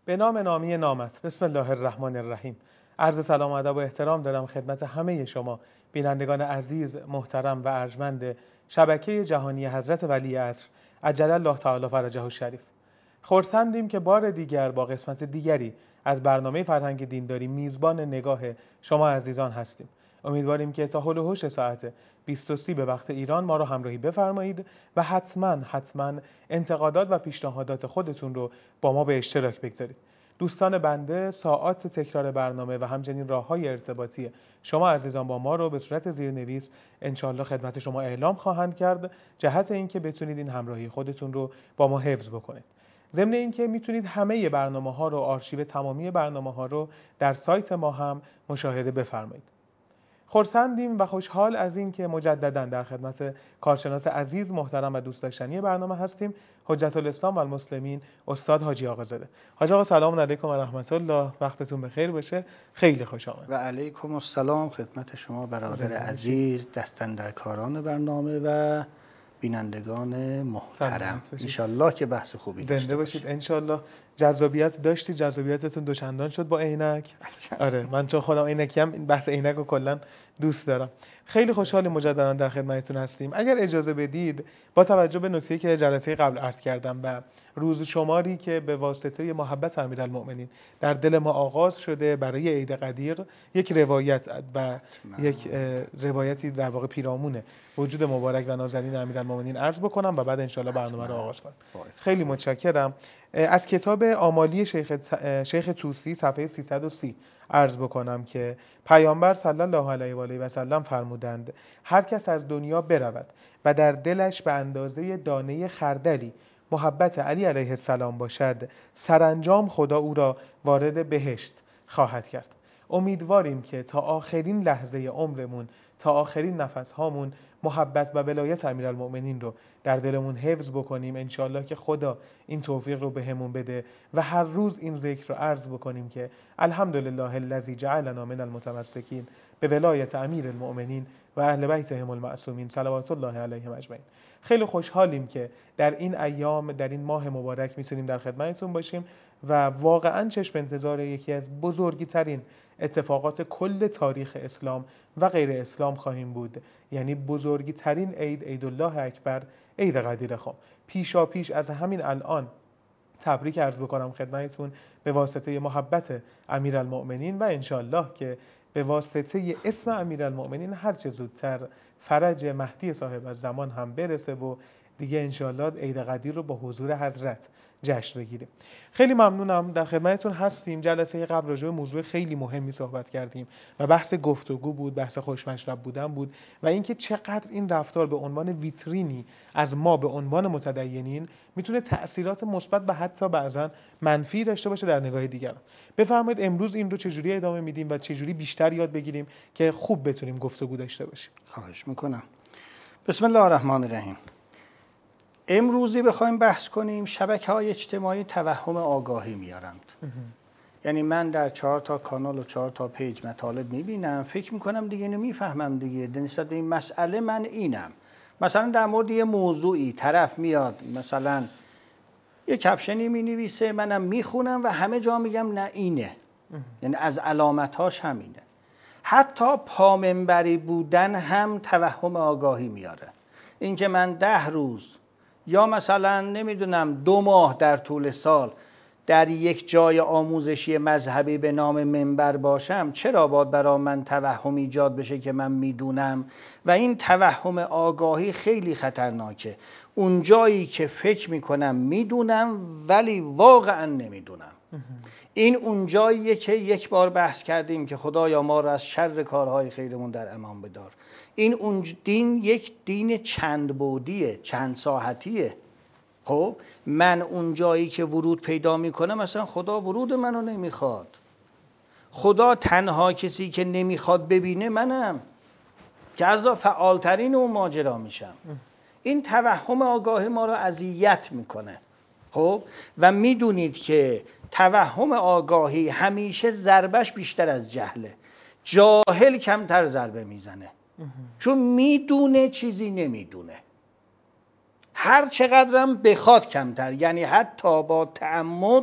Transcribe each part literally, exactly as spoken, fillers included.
به نام نامی نامت. بسم الله الرحمن الرحیم. عرض سلام و ادب و احترام دارم خدمت همه شما بینندگان عزیز، محترم و ارجمند شبکه جهانی حضرت ولی عصر عجل الله تعالی فرجه الشریف. خرسندیم که بار دیگر با قسمت دیگری از برنامه فرهنگ دینداری میزبان نگاه شما عزیزان هستیم. امیدواریم که تا حول و حوش ساعت بیست و سه به وقت ایران ما رو همراهی بفرمایید و حتما حتما انتقادات و پیشنهادات خودتون رو با ما به اشتراک بگذارید. دوستان بنده ساعات تکرار برنامه و همچنین راه‌های ارتباطی شما عزیزان با ما رو به صورت زیرنویس انشالله خدمت شما اعلام خواهند کرد، جهت اینکه بتونید این همراهی خودتون رو با ما حفظ بکنید. ضمن اینکه میتونید همه برنامه‌ها رو، آرشیو تمامی برنامه‌ها رو در سایت ما هم مشاهده بفرمایید. خرسندیم و خوشحال از این که مجدداً در خدمت کارشناس عزیز، محترم و دوست داشتنی برنامه هستیم، حجت الاسلام و المسلمین استاد حاجی آقازاده. حاجی آقا سلام علیکم و رحمت الله، وقتتون بخیر باشه. خیلی خوش آمد. و علیکم السلام خدمت شما برادر عزیز، دستاندرکاران برنامه و بینندگان محترم. انشالله که بحث خوبی داشته زنده باشید. انشالله جذابیت داشتی، جذابیتتون دوچندان شد با عینک. آره من چون خودم عینکی ام این بحث عینک رو کلا دوست دارم. خیلی خوشحالیم مجددا در خدمتتون هستیم. اگر اجازه بدید با توجه به نکته‌ای که جلسه قبل عرض کردم و روز شماری که به واسطه محبت امیرالمؤمنین در دل ما آغاز شده برای عید قدیر، یک روایت و یک روایتی در واقع پیرامون وجود مبارک و نازنین امیرالمؤمنین عرض بکنم و بعد انشالله برنامه رو آغاز کنم. خیلی متشکرم. از کتاب آمالی شیخ شیخ طوسی صفحه سیصد و سی عرض بکنم که پیامبر صلی الله علیه و آله و سلم فرمودند هر کس از دنیا برود و در دلش به اندازه دانه خردلی محبت علی علیه السلام باشد، سرانجام خدا او را وارد بهشت خواهد کرد. امیدواریم که تا آخرین لحظه عمرمون، تا آخرین نفس هامون محبت و ولایت امیرالمؤمنین رو در دلمون حفظ بکنیم. انشالله که خدا این توفیق رو بهمون بده و هر روز این ذکر رو عرض بکنیم که الحمدلله الذی جعلنا من المتمسکین به ولایت امیرالمؤمنین و اهل بیتهم المعصومین صلوات الله علیهم اجمعین. خیلی خوشحالیم که در این ایام، در این ماه مبارک میتونیم در خدمتتون باشیم و واقعا چشم انتظار یکی از بزرگی ترین اتفاقات کل تاریخ اسلام و غیر اسلام خواهیم بود، یعنی بزرگی ترین عید، عید الله اکبر، عید قدیر خام. پیشا پیش از همین الان تبریک عرض بکنم خدمتتون به واسطه محبت امیرالمؤمنین و انشالله که به واسطه اسم امیرالمؤمنین هر چه زودتر فرج مهدی صاحب الزمان هم برسه و دیگه انشالله عید قدیر رو با حضور حضرت جشن بگیریم. خیلی ممنونم، در خدمتتون هستیم. جلسه قبل راجع به موضوع خیلی مهمی صحبت کردیم و بحث گفتگو بود، بحث خوشمشرب بودن بود و اینکه چقدر این رفتار به عنوان ویترینی از ما به عنوان متدینین میتونه تأثیرات مثبت و حتی بعضا منفی داشته باشه در نگاه دیگران. بفرمایید امروز این رو چجوری ادامه میدیم و چجوری بیشتر یاد بگیریم که خوب بتونیم گفتگو داشته باشیم. خواهش میکنم. بسم الله الرحمن الرحیم. امروزی بخوایم بحث کنیم شبکه‌های اجتماعی توهم آگاهی میارند. یعنی من در چهار تا کانال و چهار تا پیج مطالب میبینم، فکر میکنم دیگه اینو میفهمم دیگه، نسبت به این مسئله من اینم. مثلا در مورد یه موضوعی طرف میاد مثلا یه کپشنی مینویسه، منم میخونم و همه جا میگم نه اینه. یعنی از علامتاش همینه. حتی پامنبری بودن هم توهم آگاهی میاره. اینکه من ده روز یا مثلا نمیدونم دو ماه در طول سال در یک جای آموزشی مذهبی به نام منبر باشم، چرا باید برای من توهم ایجاد بشه که من میدونم؟ و این توهم آگاهی خیلی خطرناکه. اون جایی که فکر میکنم میدونم ولی واقعا نمیدونم. این اون جاییه که یک بار بحث کردیم که خدایا ما را از شر کارهای خیرمون در امان بدار. این اون دین یک دین چند بعدیه، چند ساحتیه. خب من اون جایی که ورود پیدا میکنم مثلا خدا ورود منو نمیخواد. خدا تنها کسی که نمیخواد ببینه منم که از فعالترین اون ماجرا میشم. این توهم آگاهی ما رو اذیت میکنه. خب و میدونید که توهم آگاهی همیشه ضربش بیشتر از جهله. جاهل کمتر ضربه میزنه چون میدونه چیزی نمیدونه. هر چقدرم بخواد کمتر، یعنی حتی با تعمد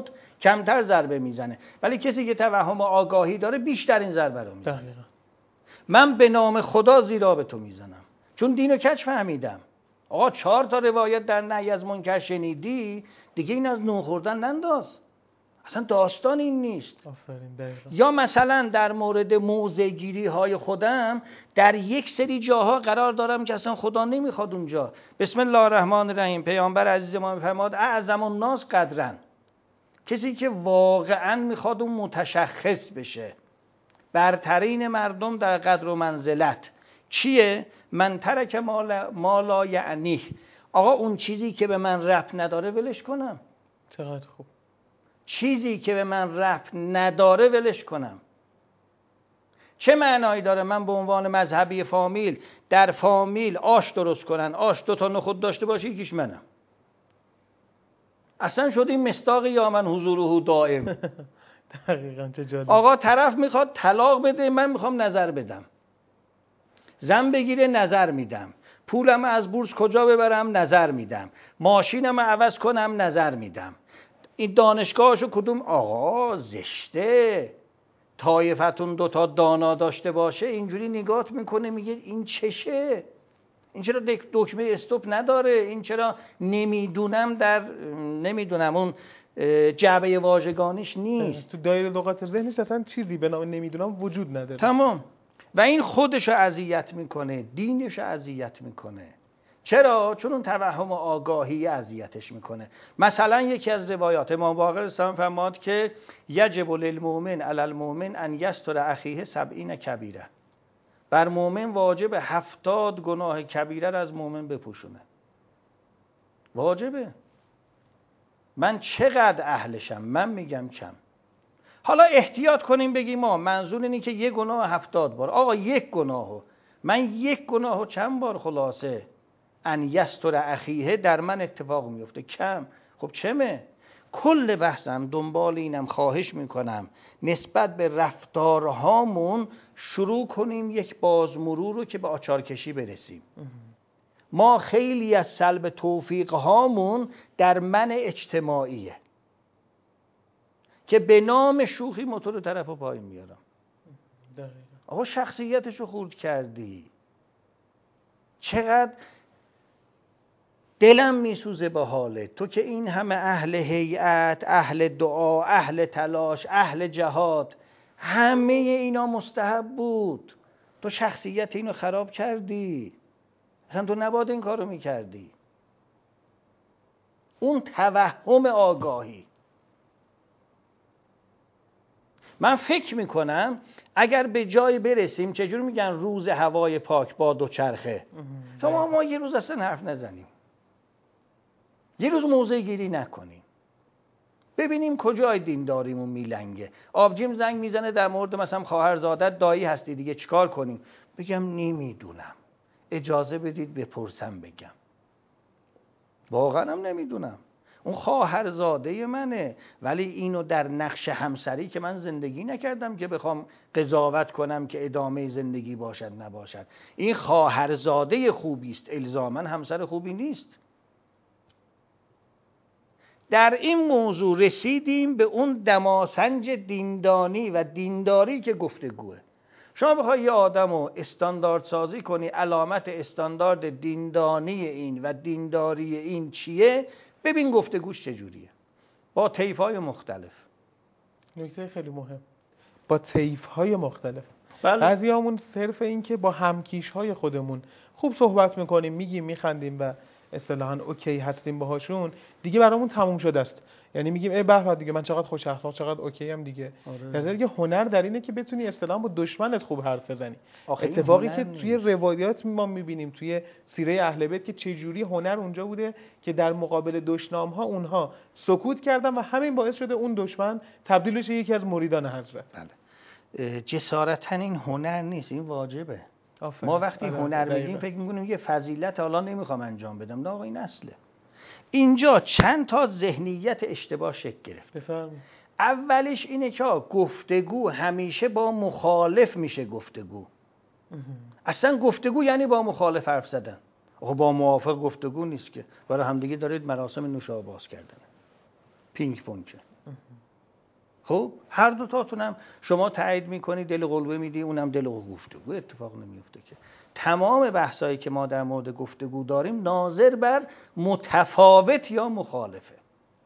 کمتر ضربه میزنه، ولی کسی که توهم آگاهی داره بیشتر این ضربه رو میزنه. دقیقا. من به نام خدا زیرا به تو میزنم، چون دین و کج فهمیدم. آقا چهار تا روایت در نهی از منکر شنیدی، دیگه این از نون خوردن ننداز، اصلا داستان این نیست. آفرین. یا مثلا در مورد موضع گیری های خودم در یک سری جاها قرار دارم که اصلا خدا نمیخواد اونجا. بسم الله الرحمن الرحیم. پیامبر عزیز ما میفرماد اعظم الناس قدرن، کسی که واقعا میخواد اون متشخص بشه، برترین مردم در قدر و منزلت کیه؟ من ترک ما لا یعنیه. آقا اون چیزی که به من ربط نداره ولش کنم. چقدر خوب. چیزی که به من ربط نداره ولش کنم. چه معنایی داره من به عنوان مذهبی فامیل در فامیل آش درست کنن، آش دو تا نخود داشته باشه یکیش منم؟ اصلا شد این مصداق یا من حضوره دائم. دقیقاً. چه جالب. آقا طرف میخواد طلاق بده، من میخوام نظر بدم. زن بگیره نظر میدم. پولم از بورس کجا ببرم نظر میدم. ماشینم عوض کنم نظر میدم. این دانشگاهشو کدوم؟ آقا زشته. طایفتون دوتا دانا داشته باشه اینجوری نگات میکنه، میگه این چشه؟ این چرا دکمه استوب نداره؟ این چرا نمیدونم در نمیدونم اون جعبه واژگانیش نیست؟ تو دایره لغات ذهنش اصلا چیزی به نام نمیدونم وجود نداره. تمام. و این خودشو اذیت میکنه، دینشو اذیت میکنه. چرا؟ چون اون توهم آگاهی اذیتش میکنه. مثلا یکی از روایات امام باقر اسلام فرماد که یجب للمؤمن علی المؤمن ان یستر اخیه سبعین کبیره. بر مؤمن واجب هفتاد گناه کبیره را از مؤمن بپوشونه. واجبه. من چقدر اهلشم؟ من میگم کم. حالا احتیاط کنیم بگیم ما منظور اینه که یک گناه هفتاد بار. آقا یک گناهو من یک گناهو چند بار خلاصه ان یستر اخیه در من اتفاق میفته؟ کم. خب چمه؟ کل بحثم دنبال اینم، خواهش میکنم نسبت به رفتارهامون شروع کنیم یک بازمرور رو که به آچارکشی برسیم. ما خیلی از سلب توفیقهامون در من اجتماعیه که به نام شوخی موتور طرف و پایین میارم. آقا شخصیتشو خورد کردی. چقدر دلم میسوزه به حالت. تو که این همه اهل هیئت، اهل دعا، اهل تلاش، اهل جهاد، همه اینا مستحب بود. تو شخصیت اینو خراب کردی. اصلا تو نباید این کارو میکردی. اون توهم آگاهی. من فکر میکنم اگر به جای برسیم، چجور میگن روز هوای پاک با دوچرخه، شما ما یه روز اصلا حرف نزنیم، یه روز موضع گیری نکنیم، ببینیم کجای دینداریمون میلنگه. آبجیم زنگ میزنه در مورد مثلا خواهرزادت دایی هستی دیگه چیکار کنیم؟ بگم نمیدونم، اجازه بدید بپرسم بگم. واقعا هم نمیدونم. اون خواهرزاده منه، ولی اینو در نقش همسری که من زندگی نکردم که بخوام قضاوت کنم که ادامه زندگی باشد نباشد. این خواهرزاده خوبی است، الزاماً همسر خوبی نیست. در این موضوع رسیدیم به اون دماسنج دیندانی و دینداری که گفتگوه. شما بخوای یه آدمو استاندارد سازی کنی، علامت استاندارد دیندانی این و دینداری این چیه؟ ببین گفتگوش چجوریه با طیف‌های مختلف. نکته خیلی مهم، با طیف‌های مختلف. بله. بعضیامون صرف این که با همکیش‌های خودمون خوب صحبت میکنیم، میگیم، میخندیم و اصطلاحاً اوکی هستیم باهاشون، دیگه برامون تموم شده است. یعنی میگیم ای به به دیگه من چقدر خوش اخلاق، چقدر اوکی ام دیگه. در حالی که هنر در اینه که بتونی اصطلاحاً با دشمنت خوب حرف بزنی. اتفاقی که نیست. توی روایات ما میبینیم، توی سیره اهل بیت، که چه جوری هنر اونجا بوده که در مقابل دشنام‌ها اونها سکوت کردن و همین باعث شده اون دشمن تبدیل بشه یکی از مریدان حضرت. بله. جسارتاً این هنر نیست، این واجبه. آفره. ما وقتی آره. هنر دقیقا. میگیم فکر میکنیم یه فضیلت، حالا نمیخوام انجام بدم. نه آقا این اصله. اینجا چند تا ذهنیت اشتباه شکل گرفت. بفرمایید. اولیش اینه که گفتگو همیشه با مخالف میشه گفتگو. اصلا گفتگو یعنی با مخالف حرف زدن. آقا با موافق گفتگو نیست که. برای همدیگه دارید مراسم نوشابه باز کردن. پینگ پونگ. خب هر دو تاتونم شما تایید میکنی، دل قلبه میدی، اونم دل گفتگو، اتفاق نمیفته که. تمام بحثایی که ما در مورد گفتگو داریم ناظر بر متفاوت یا مخالفه.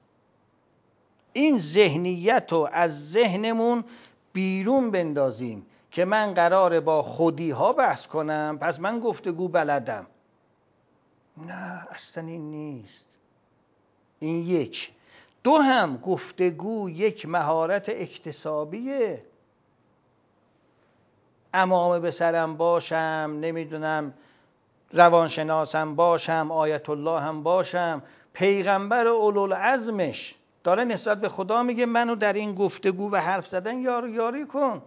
این ذهنیت رو از ذهنمون بیرون بندازیم که من قراره با خودی ها بحث کنم پس من گفتگو بلدم. نه اصلا این نیست. این یک. دو هم گفتگو یک مهارت اکتسابیه. امام به سرم باشم، نمیدونم روانشناسم باشم، آیت الله هم باشم، پیغمبر اولوالعزمش داره نسبت به خدا میگه منو در این گفتگو و حرف زدن یار یاری کن،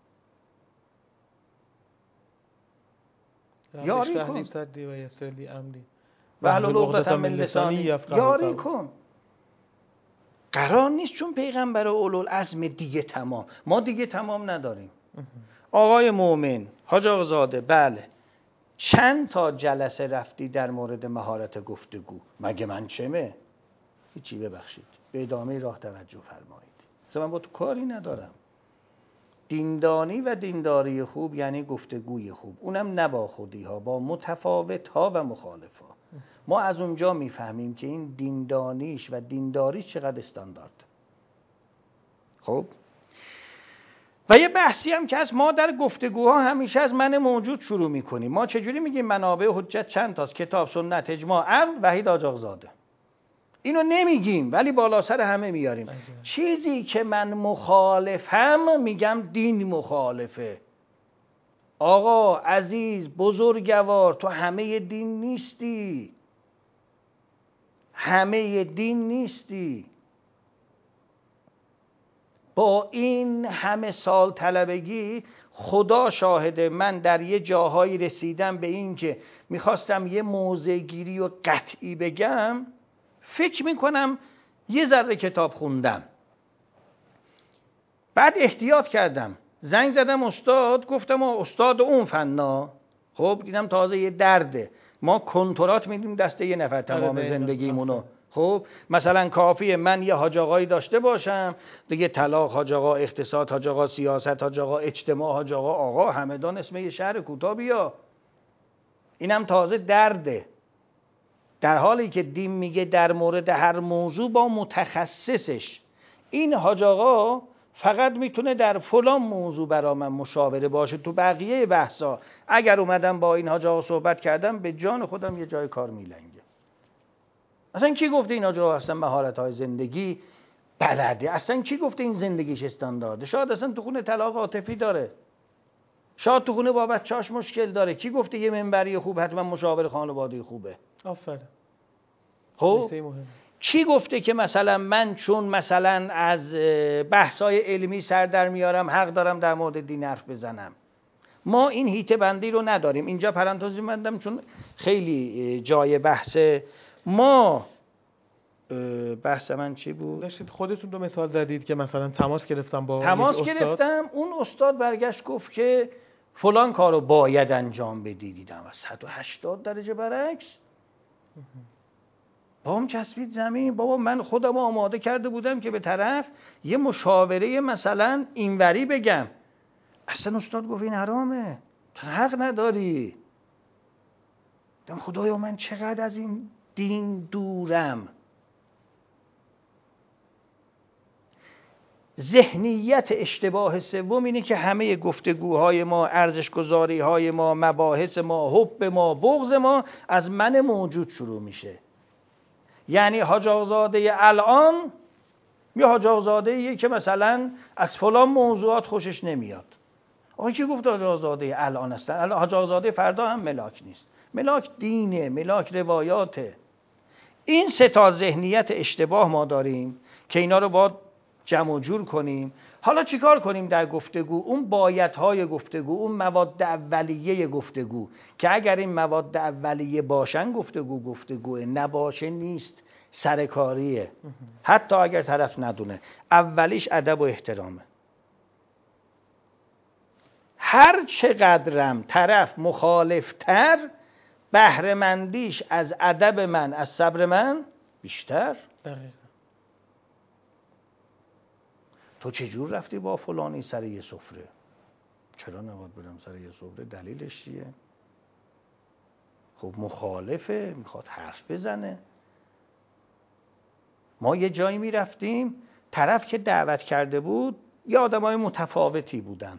یاری کن و احلل عقدة من لسانی یاری کن. قرار نیست چون پیغمبر اولوالعزم دیگه تمام، ما دیگه تمام نداریم. آقای مومن حاج آقازاده، بله چند تا جلسه رفتی در مورد مهارت گفتگو؟ مگه من چمه؟ هیچی، ببخشید به ادامه راه توجه فرمایید. مثلا من با تو کاری ندارم. دیندانی و دینداری خوب یعنی گفتگوی خوب، اونم نه با خودی ها، با متفاوت ها و مخالف ها. ما از اونجا میفهمیم که این دیندانیش و دینداریش چقدر استاندارد. خب و یه بحثی هم که از ما در گفتگوها همیشه از من موجود شروع میکنیم. ما چجوری میگیم منابع حجت چند تاست؟ کتاب، سنت، اجماع، عقل، وحید حاج آقازاده. اینو نمیگیم ولی بالا سر همه میاریم. عجب. چیزی که من مخالفم میگم دین مخالفه. آقا عزیز بزرگوار، تو همه دین نیستی، همه دین نیستی. با این همه سال طلبگی خدا شاهده من در یه جاهایی رسیدم به این که میخواستم یه موضع گیری و قطعی بگم، فکر میکنم یه ذره کتاب خوندم، بعد احتیاط کردم، زنگ زدم استاد، گفتم استاد اون فنا. خب دیدم تازه یه درده، ما کنترات میدیم دست یه نفر تمام زندگیمونو. خب مثلا کافیه من یه حاج آقایی داشته باشم دیگه، طلاق حاج آقا، اقتصاد حاج آقا، سیاست حاج آقا، اجتماع حاج آقا، آقا همدان اسم یه شهر کوتاه بیا. اینم تازه درده، در حالی که دین میگه در مورد هر موضوع با متخصصش. این حاج آقا فقط میتونه در فلان موضوع برا من مشاوره باشه، تو بقیه بحثا اگر اومدم با این حاج آقا صحبت کردم به جان خودم یه جای کار میلنگه. اصلا کی گفته این حاج آقا اصلا مهارت‌های زندگی بلده؟ اصلا کی گفته این زندگیش استاندارده؟ شاید اصلا تو خونه طلاق عاطفی داره، شاید تو خونه با بچه‌اش مشکل داره. کی گفته یه منبری خوب حتما مشاور خانواده خوبه؟ آفرین. خب کی گفته که مثلا من چون مثلا از بحث‌های علمی سر در میارم حق دارم در مورد دین حرف بزنم؟ ما این هیته بندی رو نداریم. اینجا پرانتزی بندم چون خیلی جای بحثه. ما بحث من چی بود؟ داشتید خودتون رو مثال زدید که مثلا تماس گرفتم با تماس یک استاد. گرفتم، اون استاد برگشت گفت که فلان کارو باید انجام بدی. دیدم صد و هشتاد درجه برعکس. بابام چسبید زمین. بابا من خودم آماده کرده بودم که به طرف یه مشاوره مثلا اینوری بگم، اصلا استاد گفت این حرامه، تو حق نداری. دم خدایا من چقدر از این دین دورم. ذهنیت اشتباه سوم اینه که همه گفتگوهای ما، ارزش‌گذاری‌های ما، مباحث ما، حب ما، بغض ما از من موجود شروع میشه. یعنی حاج آقازاده الان یا حاج آقازاده‌ایه که مثلا از فلان موضوعات خوشش نمیاد. آقا کی گفت حاج آقازاده الان هستن؟ الان حاج آقازاده فردا هم ملاک نیست. ملاک دینه، ملاک روایاته. این سه تا ذهنیت اشتباه ما داریم که اینا رو باید جمع و جور کنیم. حالا چیکار کنیم در گفتگو؟ اون بایدهای گفتگو، اون مواد اولیه گفتگو که اگر این مواد اولیه باشن گفتگو گفتگوه، نباشه نیست، سرکاریه. حتی اگر طرف ندونه. اولیش ادب و احترامه. هر چقدرم طرف مخالفتر، بهره‌مندیش از ادب من، از صبر من بیشتر. دقیقا. تو چجور رفتی با فلانی سر یه سفره؟ چرا نباید برم سر یه سفره؟ دلیلش چیه؟ خب مخالفه، میخواد حرف بزنه. ما یه جایی میرفتیم، طرف که دعوت کرده بود یه آدمای متفاوتی بودند.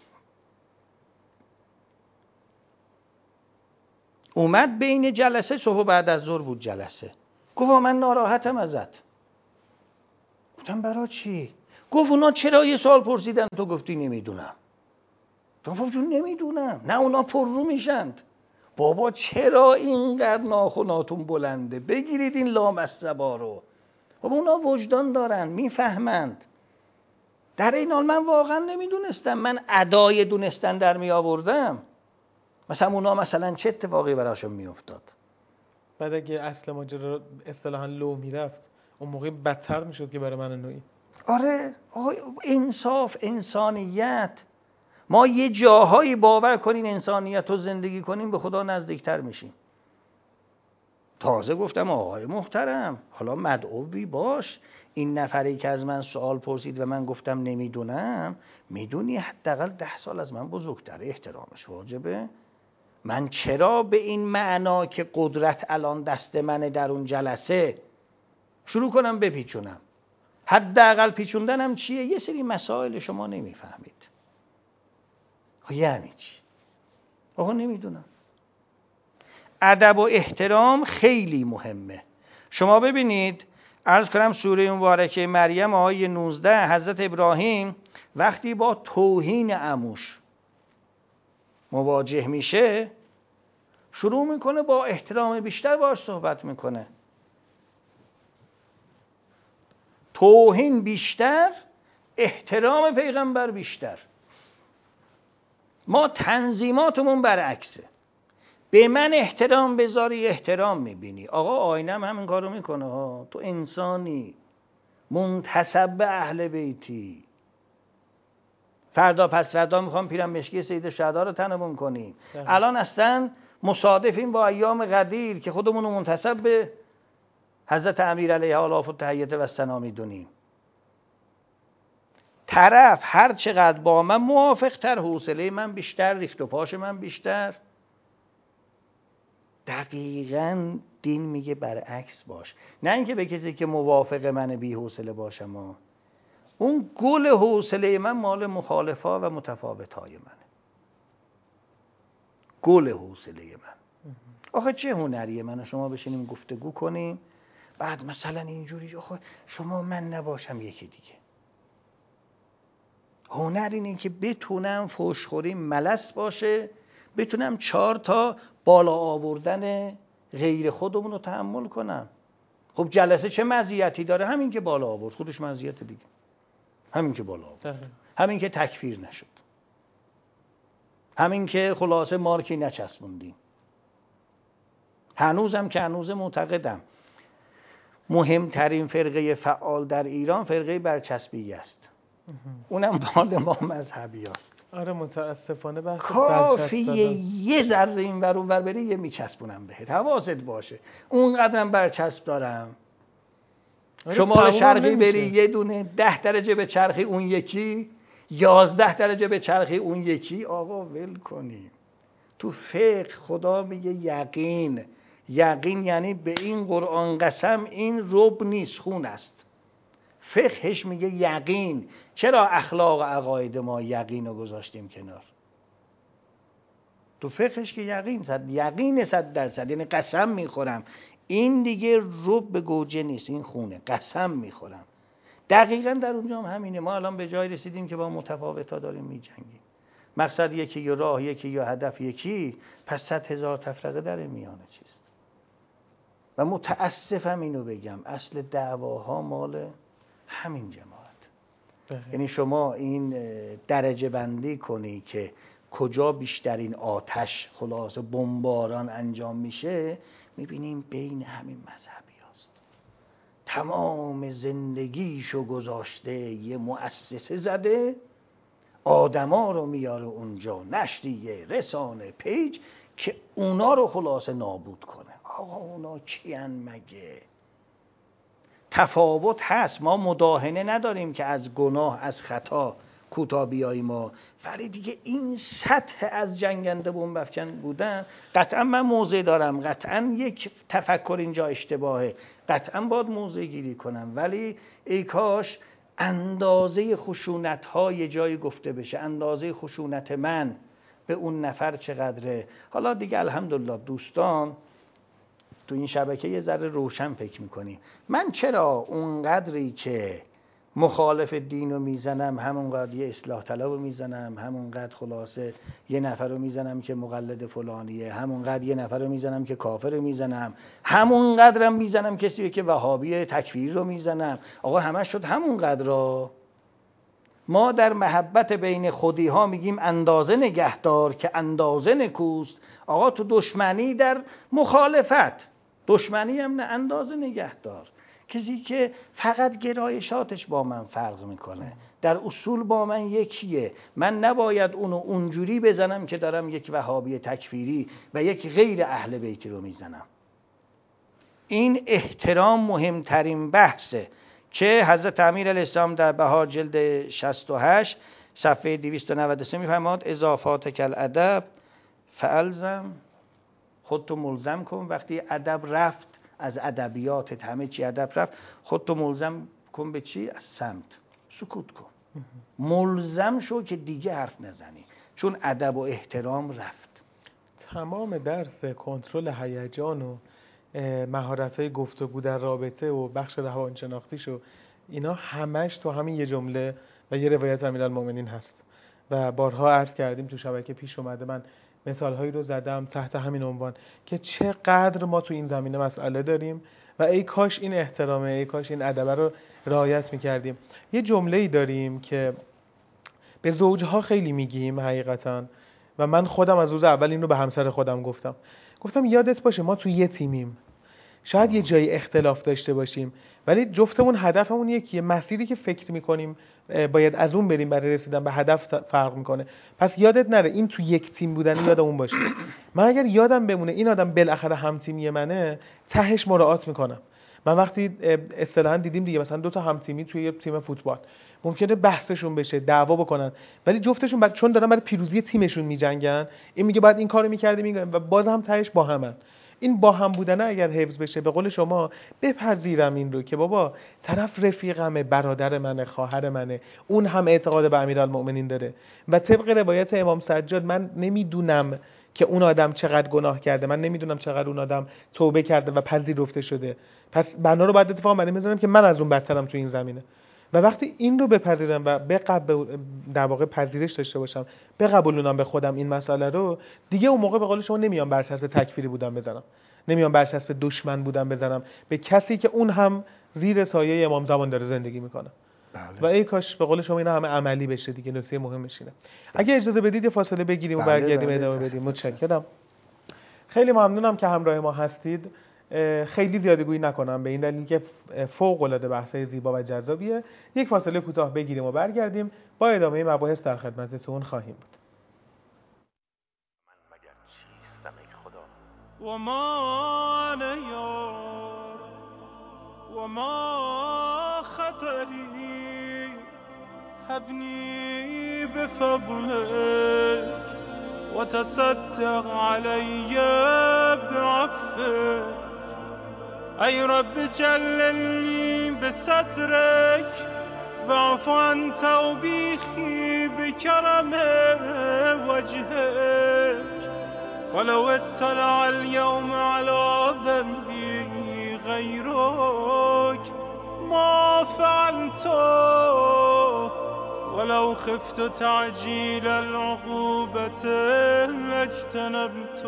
اومد بین جلسه، صبح بعد از ظهر بود جلسه، گفت من ناراحتم ازت. گفتم برای چی؟ گفت اونا چرا یه سوال پرسیدن تو گفتی نمیدونم. گفتم جون نمیدونم. نه اونا پر رو میشند. بابا چرا اینقدر ناخناتون بلنده؟ بگیرید این لامصبا رو. بابا اونا وجدان دارن، میفهمند. در این حال من واقعا نمیدونستم. من ادای دونستن در می آوردم. مثلا اونا مثلا چه اتفاقی براشون میافتاد؟ بعد اگه اصل ماجرا اصطلاحاً لو میرفت، اون موقع بدتر میشد که برای من نوعی. آره آقای انصاف، انسانیت. ما یه جاهایی باور کنین انسانیت رو زندگی کنیم به خدا نزدیکتر میشیم. تازه گفتم آقای محترم، حالا مدعوی باش، این نفری که از من سوال پرسید و من گفتم نمیدونم، میدونی حداقل ده سال از من بزرگتره، احترامش واجبه. من چرا به این معنا که قدرت الان دست منه در اون جلسه شروع کنم بپیچونم؟ حداقل پیچوندنم چیه؟ یه سری مسائل شما نمیفهمید. یعنی چی؟ آقا نمیدونم. ادب و احترام خیلی مهمه. شما ببینید، عرض کنم سوره مبارکه مریم آیه نوزده، حضرت ابراهیم وقتی با توهین عموش مواجه میشه، شروع میکنه با احترام بیشتر باهاش صحبت میکنه. توهین بیشتر، احترام پیغمبر بیشتر. ما تنظیماتمون برعکسه. به من احترام بذاری احترام میبینی. آقا آینم همین کارو میکنه ها. تو انسانی منتسب به اهل بیتی. فردا پس فردا میخوام پیرم مشکی سید شهدا رو تنمون کنیم. الان اصلا مصادفیم با ایام قدیر که خودمون رو منتسب به حضرت امیر علیه الاف التحیت و الثنا میدونیم. طرف هر چقدر با من موافق تر، حوصله من بیشتر، ریخت و پاش من بیشتر. دقیقاً دین میگه برعکس باش. نه اینکه به کسی که موافق من بی حوصله باشم ها. اون گل حوصله من مال مخالفا و متفاوتای منه. گل حوصله من. آخه چه هنریه من شما بشینیم گفتگو کنیم، بعد مثلا اینجوری آخه شما من نباشم یکی دیگه. هنر اینه که بتونم فحش‌خوری ملس باشه، بتونم چهار تا بالا آوردن غیر خودمون رو تحمل کنم. خب جلسه چه مزیتی داره؟ همین که بالا آورد، خودش مزیت دیگه. همین که بالا آورد، همین که تکفیر نشد، همین که خلاصه مارکی نچسبوندیم. هنوزم که هنوز معتقدم مهمترین فرقه فعال در ایران فرقه برچسبی است. اونم مال ما مذهبی است. آره متاسفانه بحث کافیه یه ذره این ور اون ور بری یه میچسبونم بهت، حواست باشه. اونقدرم برچسب دارم. آره شمال شرقی بری یه دونه ده درجه به چرخی اون یکی، یازده درجه به چرخی اون یکی. آقا ول کنیم. تو فقه خدا میگه یقین. یقین یعنی به این قرآن قسم این رب نیست، خون است. فقهش میگه یقین. چرا اخلاق و عقاید ما یقین رو گذاشتیم کنار؟ تو فقهش که یقین صد یقین صد درصد، یعنی قسم میخورم این دیگه رب به گوجه نیست، این خونه، قسم میخورم. دقیقاً در اونجا هم همینه. ما الان به جای رسیدیم که با متفاوتا داریم میجنگیم. مقصد یکی یا راه یکی یا هدف یکی، پس صد هزار تفرقه در میانه چیست. و متاسفم اینو بگم، اصل دعواها مال همین جماعت. یعنی شما این درجه بندی کنی که کجا بیشترین آتش خلاصه بمباران انجام میشه، میبینیم بین همین مذهبی هست. تمام زندگیشو گذاشته یه مؤسسه زده، آدما رو میاره اونجا، نشریه، رسانه، پیج، که اونا رو خلاصه نابود کنه. آقا اونا کیان مگه؟ تفاوت هست. ما مداهنه نداریم که از گناه، از خطا کوتاه بیاییم ما، ولی دیگه این سطح از جنگنده بمب افکن بودن، قطعا من موضع دارم، قطعا یک تفکر اینجا اشتباهه، قطعا باید موضع گیری کنم، ولی ای کاش اندازه خشونت ها یه جایی گفته بشه، اندازه خشونت من به اون نفر چقدره. حالا دیگه الحمدلله دوستان تو این شبکه یه ذره روشن فکر میکنیم. من چرا اونقدری که مخالف دین رو میزنم، همونقدر یه اصلاح طلب رو میزنم، همونقدر خلاصه یه نفر رو میزنم که مقلد فلانیه، همونقدر یه نفر رو میزنم که کافر رو میزنم، همونقدرم میزنم کسی که وهابی تکفیری رو میزنم. آقا همه شد همونقدر را. ما در محبت بین خودی ها میگیم اندازه نگهدار که اندازه نکوست. آقا تو دشمنی در مخالفت، دشمنی هم نه، اندازه نگهدار. کسی که فقط گرایشاتش با من فرق میکنه، در اصول با من یکیه، من نباید اونو اونجوری بزنم که دارم یک وهابی تکفیری و یک غیر اهل بیتی رو میزنم. این احترام مهمترین بحثه که حضرت امیرالاسلام در بهار جلد شصت و هشت صفحه دویست و نود و سه میفرماد اضافات کل ادب فالزم، خودتو ملزم کن. وقتی ادب رفت از ادبیاتت، همه چی ادب رفت، خودتو ملزم کن به چی؟ از صمت، سکوت کن، ملزم شو که دیگه حرف نزنی، چون ادب و احترام رفت. تمام درس کنترل هیجان و مهارت‌های گفتگو در رابطه و بخش روانشناختیشو اینا همش تو همین یه جمله و یه روایت امیرالمومنین هست و بارها عرض کردیم تو شبکه پیش اومده. من مثالهایی رو زدم تحت همین عنوان که چقدر ما تو این زمینه مسئله داریم و ای کاش این احترامه، ای کاش این ادب رو رعایت می‌کردیم. یه جمله‌ای داریم که به زوجها خیلی میگیم حقیقتاً و من خودم از روز اول این رو به همسر خودم گفتم. گفتم یادت باشه ما تو یه تیمیم، شاید یه جایی اختلاف داشته باشیم ولی جفتمون هدفمون یکیه، مسیری که فکر میکنیم باید از اون بریم برای رسیدن به هدف فرق میکنه. پس یادت نره این تو یک تیم بودن یادمون باشه. من اگر یادم بمونه این آدم بالاخره هم تیمی منه، تهش مراعات میکنم. من وقتی اصطلاحاً دیدیم دیگه مثلا دو تا هم تیمی توی یه تیم فوتبال ممکنه بحثشون بشه، دعوا بکنن، ولی جفتشون بعد چون دارن برای پیروزی تیمشون میجنگن، این میگه بعد این کارو می‌کردیم و باز هم تهش با همن. این با هم بودن اگر حفظ بشه، به قول شما بپذیرم این رو که بابا طرف رفیقمه، برادر منه، خواهر منه، اون هم اعتقاد به امیرالمومنین داره و طبق روایت امام سجاد من نمیدونم که اون آدم چقدر گناه کرده، من نمیدونم چقدر اون آدم توبه کرده و پذیرفته شده، پس بنا رو باید اتفاقا برای میذارم که من از اون بدترم تو این زمینه. و وقتی این رو بپذیرم و بقبل در واقع پذیرش داشته باشم، بقبولونم به خودم این مسئله رو، دیگه اون موقع به قول شما نمیام بر اساس تکفیری بودن بزنم، نمیام بر اساس دشمن بودن بزنم به کسی که اون هم زیر سایه امام زمان داره زندگی میکنه. بله. و ای کاش به قول شما اینا همه عملی بشه دیگه. نکته مهمش اینه. اگه اجازه بدید یه فاصله بگیریم بله و برگردیم بله ادامه بدیم. متشکرم. خیلی ممنونم که همراه ما هستید. خیلی زیاده گویی نکنم به این دلیل که فوق العاده بحثای زیبا و جذابیه. یک فاصله کوتاه بگیریم و برگردیم با ادامه مباحث در خدمتتون خواهیم بود. من مگر چیستم ای خدا و ما نیار و ما خطری هبنی بفضلك و تصدق علی بعفوك ای رب جللنی بسترک واعف عن توبیخی بکرم وجهک فلو اطلع اليوم على ذنبی غیرک ما فعلت ولو خفت تعجیل العقوبة لاجتنبت.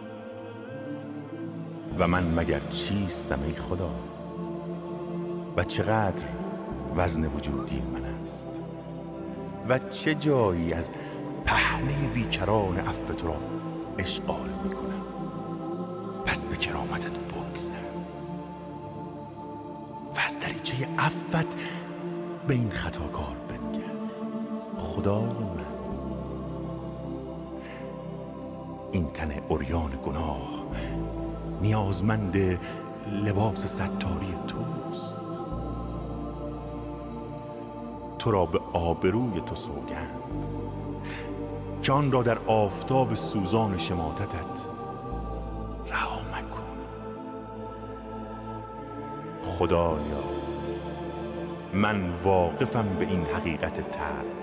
و من مگر چیستم ای خدا و چقدر وزن وجودی من است و چه جایی از پهنه بیکران عفو تو را اشغال میکنم. پس به کرامتت بگذر و از دریچه عفوت به این خطاکار بنگر. خدای من این تن عریان گناه نیازمند لباس ستاری توست. تو را به آبروی تو سوگند که آن را در آفتاب سوزان شماتتت رها مکن. خدایا من واقفم به این حقیقت تلخ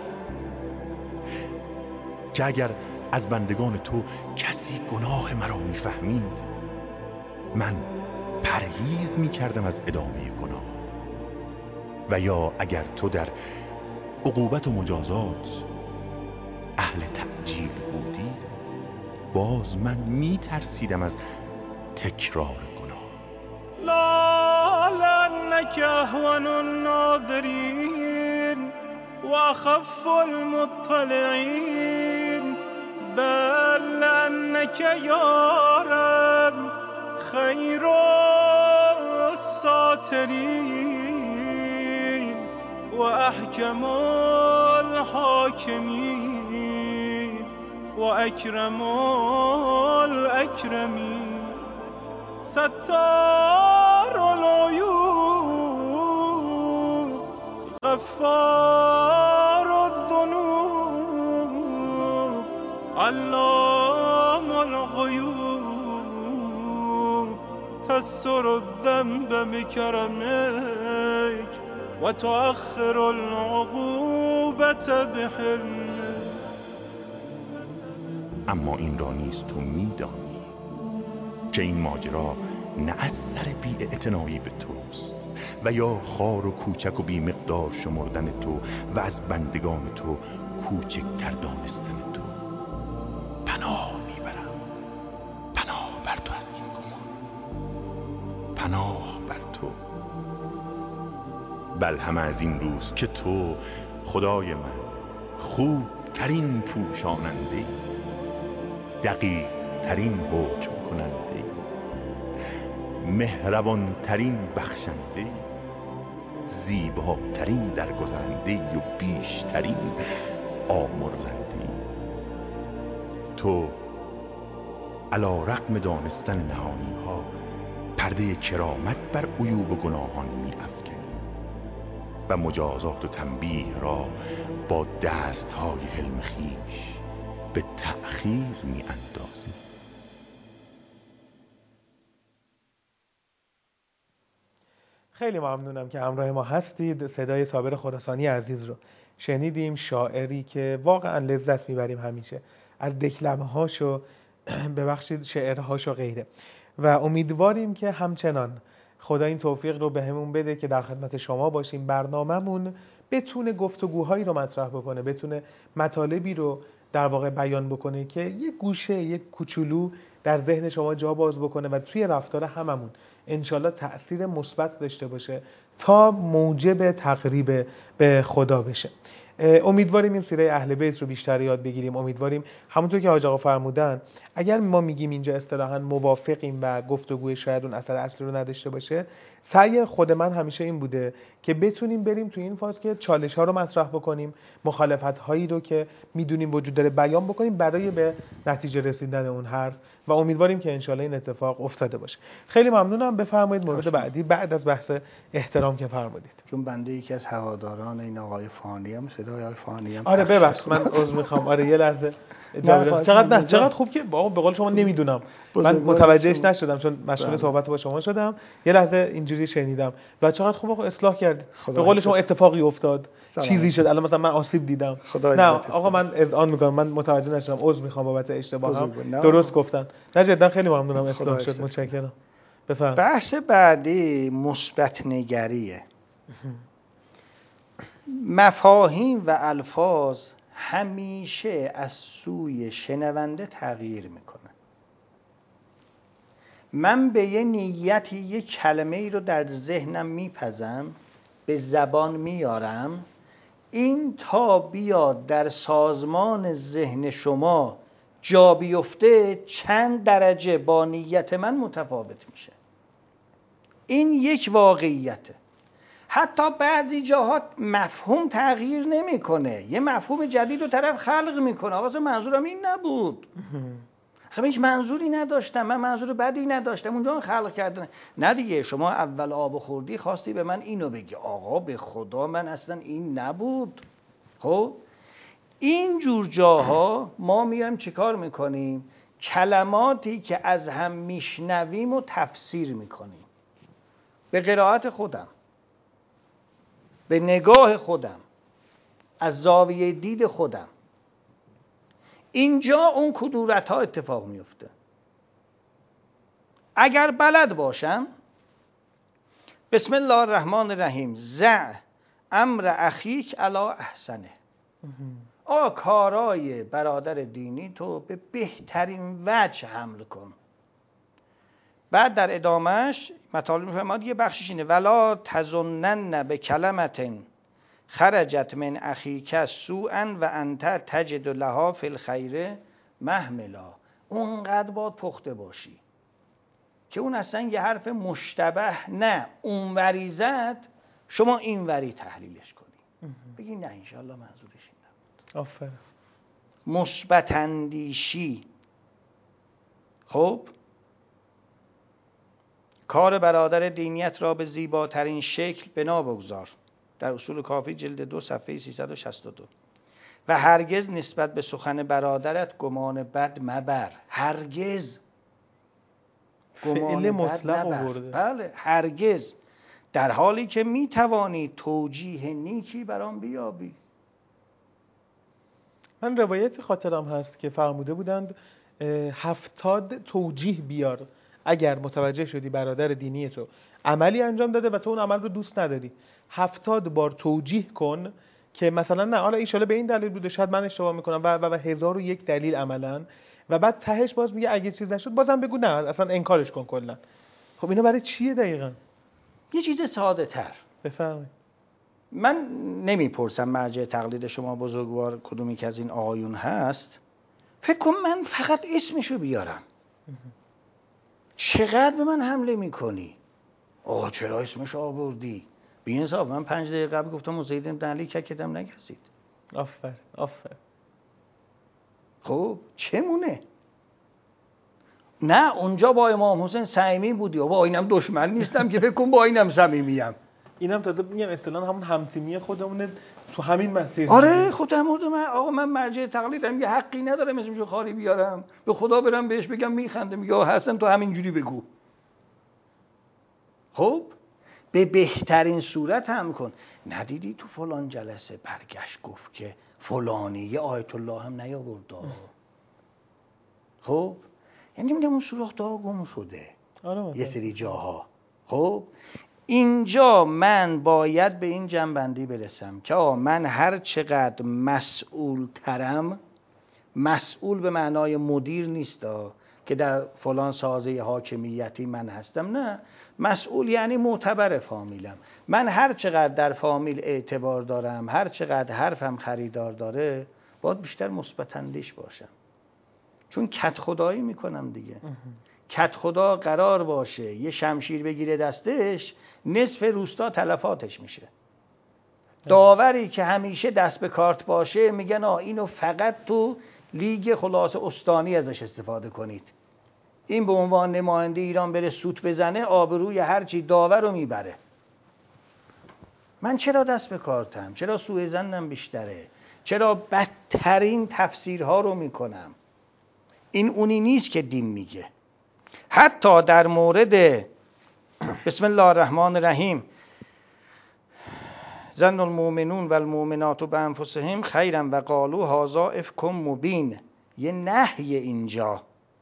که اگر از بندگان تو کسی گناه مرا میفهمید، من پرهیز میکردم از ادامه گناه، و یا اگر تو در عقوبت و مجازات اهل تعجیل بودی، باز من میترسیدم از تکرار گناه. لا لأنك أهون الناظرين وأخف المطلعين، بل لأنك يا رب خير الساترين وأحكم الحاكمين وأكرم الأكرمين، ستار العيوب غفار الذنوب علام الغيوب، تستر الذنب بكرمك وتؤخر العقوبة بحلمك. اما این را نیز تو میدانی که این ماجرا نه از سر بی‌اعتنایی به توست و یا خار و کوچک و بی مقدار شمردن تو و از بندگان تو کوچکتر دانستن تو. پناه میبرم، پناه بر تو از این گمان، پناه بر تو. بل همه از این روز که تو خدای من خوب ترین پوشاننده، دقیق ترین حکم کننده، مهربان ترین بخشنده، زیباترین درگذرنده و بیشترین آمرزنده. تو علی رغم دانستن نهانی ها پرده کرامت بر عیوب و گناهان می افکنی و مجازات و تنبیه را با دست های حلم خویش به تأخیر می اندازی. خیلی ممنونم که همراه ما هستید. صدای صابر خراسانی عزیز رو شنیدیم، شاعری که واقعا لذت میبریم همیشه از دکلمه‌هاش و ببخشید شعرهاش و غیره، و امیدواریم که همچنان خدا این توفیق رو بهمون بده که در خدمت شما باشیم، برنامه‌مون بتونه گفتگوهایی رو مطرح بکنه، بتونه مطالبی رو در واقع بیان بکنه که یک گوشه، یک کوچولو در ذهن شما جا باز بکنه و توی رفتار هممون انشالله تأثیر مثبت داشته باشه تا موجب تقریب به خدا بشه. امیدواریم این سیره اهل بیت رو بیشتر یاد بگیریم. امیدواریم همونطور که حاج آقا فرمودن، اگر ما میگیم اینجا اصطلاحاً موافقیم و گفتگوی شاید اون اثر اصلی رو نداشته باشه، سعی خود من همیشه این بوده که بتونیم بریم تو این فاز که چالش ها رو مطرح بکنیم، مخالفت هایی رو که میدونیم وجود داره بیان بکنیم برای به نتیجه رسیدن اون حرف، و امیدواریم که انشالله این اتفاق افتاده باشه. خیلی ممنونم. بفرمایید مورد بعدی بعد از بحث احترام که فرمودید. چون بنده یکی از هواداران این آقای فانی ام، صدای آقای فانی ام. آره ببخشید من عذر میخوام. آره یه لحظه اجازه. چقدر نه چقدر خوب که بابا به قول شما نمیدونم، من متوجهش نشدم چون مشغول صحبت با شما شدم، یه لحظه اینجوری شنیدم و چقدر خوب اصلاح کردید. به قول شما اتفاقی افتاد، چیزی شد، الان مثلا من آسیب دیدم. نه آقا من اذعان میکنم، من متوجه نشدم، عذر میخوام بابت اشتباهم. درست گفتن. نه جدا خیلی ممنونم، اصلاح شد. متشکرم. بفرمایید. بحث بعدی مثبت نگریه. مفاهیم و الفاظ همیشه از سوی شنونده تغییر میکنه. من به یه نیتی یه کلمه ای رو در ذهنم میپزم، به زبان میارم، این تا بیاد در سازمان ذهن شما جا بیفته چند درجه با نیت من متفاوت میشه. این یک واقعیته. حتی بعضی جاها مفهوم تغییر نمیکنه، یه مفهوم جدید رو طرف خلق میکنه. آقا منظورم این نبود، خب هیچ منظوری نداشتم، من منظور بدی نداشتم، اونجا خلق کردن. نه دیگه، شما اول آب خوردی خواستی به من اینو بگی، آقا به خدا من اصلا این نبود. خب این جور جاها ما میایم چیکار میکنیم؟ کلماتی که از هم میشنویم و تفسیر میکنیم به قرائت خودم، به نگاه خودم، از زاویه دید خودم. اینجا اون کدورت ها اتفاق میفته. اگر بلد باشم بسم الله الرحمن الرحیم زع امر اخیک علی احسنه، آ کارای برادر دینی تو به بهترین وجه حمل کن. بعد در ادامهش مطالب میفرماد یه بخشش اینه ولا تظنن به کلمت خرجت من اخیک سوءا و انت تجد لها فی الخیر محملا. اونقدر باید پخته باشی که اون اصلا یه حرف مشتبه نه اون وری زد شما این وری تحلیلش کنی، بگی نه انشاءالله منظورش این نبود. آفرین. مثبت اندیشی. خب کار برادر دینیت را به زیباترین شکل بنا بگذار، در اصول کافی جلد دو صفحه سیصد و شصت و دو. و هرگز نسبت به سخن برادرت گمان بد مبر. هرگز فعل مطلق آورده. بله هرگز، در حالی که می توانی توجیه نیکی بر آن بیابی. من روایت خاطرم هست که فرموده بودند هفتاد توجیه بیار اگر متوجه شدی برادر دینی تو عملی انجام داده و تو اون عمل رو دوست نداری، هفتاد بار توجیه کن که مثلا نه حالا ایشالا به این دلیل بوده، شاید من اشتباه میکنم و و, و هزار و یک دلیل عملا، و بعد تهش باز میگه اگه چیز نشد بازم بگو نه اصلا انکارش کن کلا. خب اینا برای چیه دقیقاً؟ یه چیز ساده تر. بفرمایید. من نمیپرسم مرجع تقلید شما بزرگوار کدومی که از این آقایون هست، فکر کنم من فقط اسمشو بیارم چقدر به من حمله میکنی؟ آه چرا اسمش آوردی؟ بی انصاف، من پنج دقیقه قبل گفتم مزیدم دلی ککدم نگزید. آفر آفر. خب چه مونه؟ نه اونجا با امام حسین صمیمی بودی و با اینم دشمن نیستم که فکر کن با اینم صمیمیم. اینم تازه میگم اصطلاحاً همون همتیمی خودمونه تو همین مسیر. آره خودم بودم. من آقا من مرجع تقلیدم یه حقی ندارم اسمشو خالی بیارم، به خدا برم بهش بگم میخنده میگه حسن تو همین جوری بگو. خب به بهترین صورت هم کن. ندیدی تو فلان جلسه برگشت گفت که فلانی یه آیت الله هم نیاورد. خب یعنی میگم اون سوراخ دا گم شده. آره یه سری جاها. خب اینجا من باید به این جنبندی برسم که آه من هر چقدر مسئول ترم، مسئول به معنای مدیر نیست که در فلان سازه حاکمیتی من هستم، نه، مسئول یعنی معتبر فامیلم. من هر چقدر در فامیل اعتبار دارم، هر چقدر حرفم خریدار داره، باید بیشتر مثبت اندیش باشم، چون کت خدایی میکنم دیگه. کت خدا قرار باشه یه شمشیر بگیره دستش، نصف روستا تلفاتش میشه. داوری که همیشه دست به کارت باشه میگن آه اینو فقط تو لیگ خلاص استانی ازش استفاده کنید، این به عنوان نماینده ایران بره سوت بزنه آبروی هرچی داور رو میبره. من چرا دست به کارتم؟ چرا سوء ظنم بیشتره؟ چرا بدترین تفسیرها رو میکنم؟ این اونی نیست که دین میگه. حتی در مورد بسم الله الرحمن الرحیم ظن المؤمنون و المؤمنات بانفسهم خیرا و قالوا هذا افک مبین، یه نهی اینجا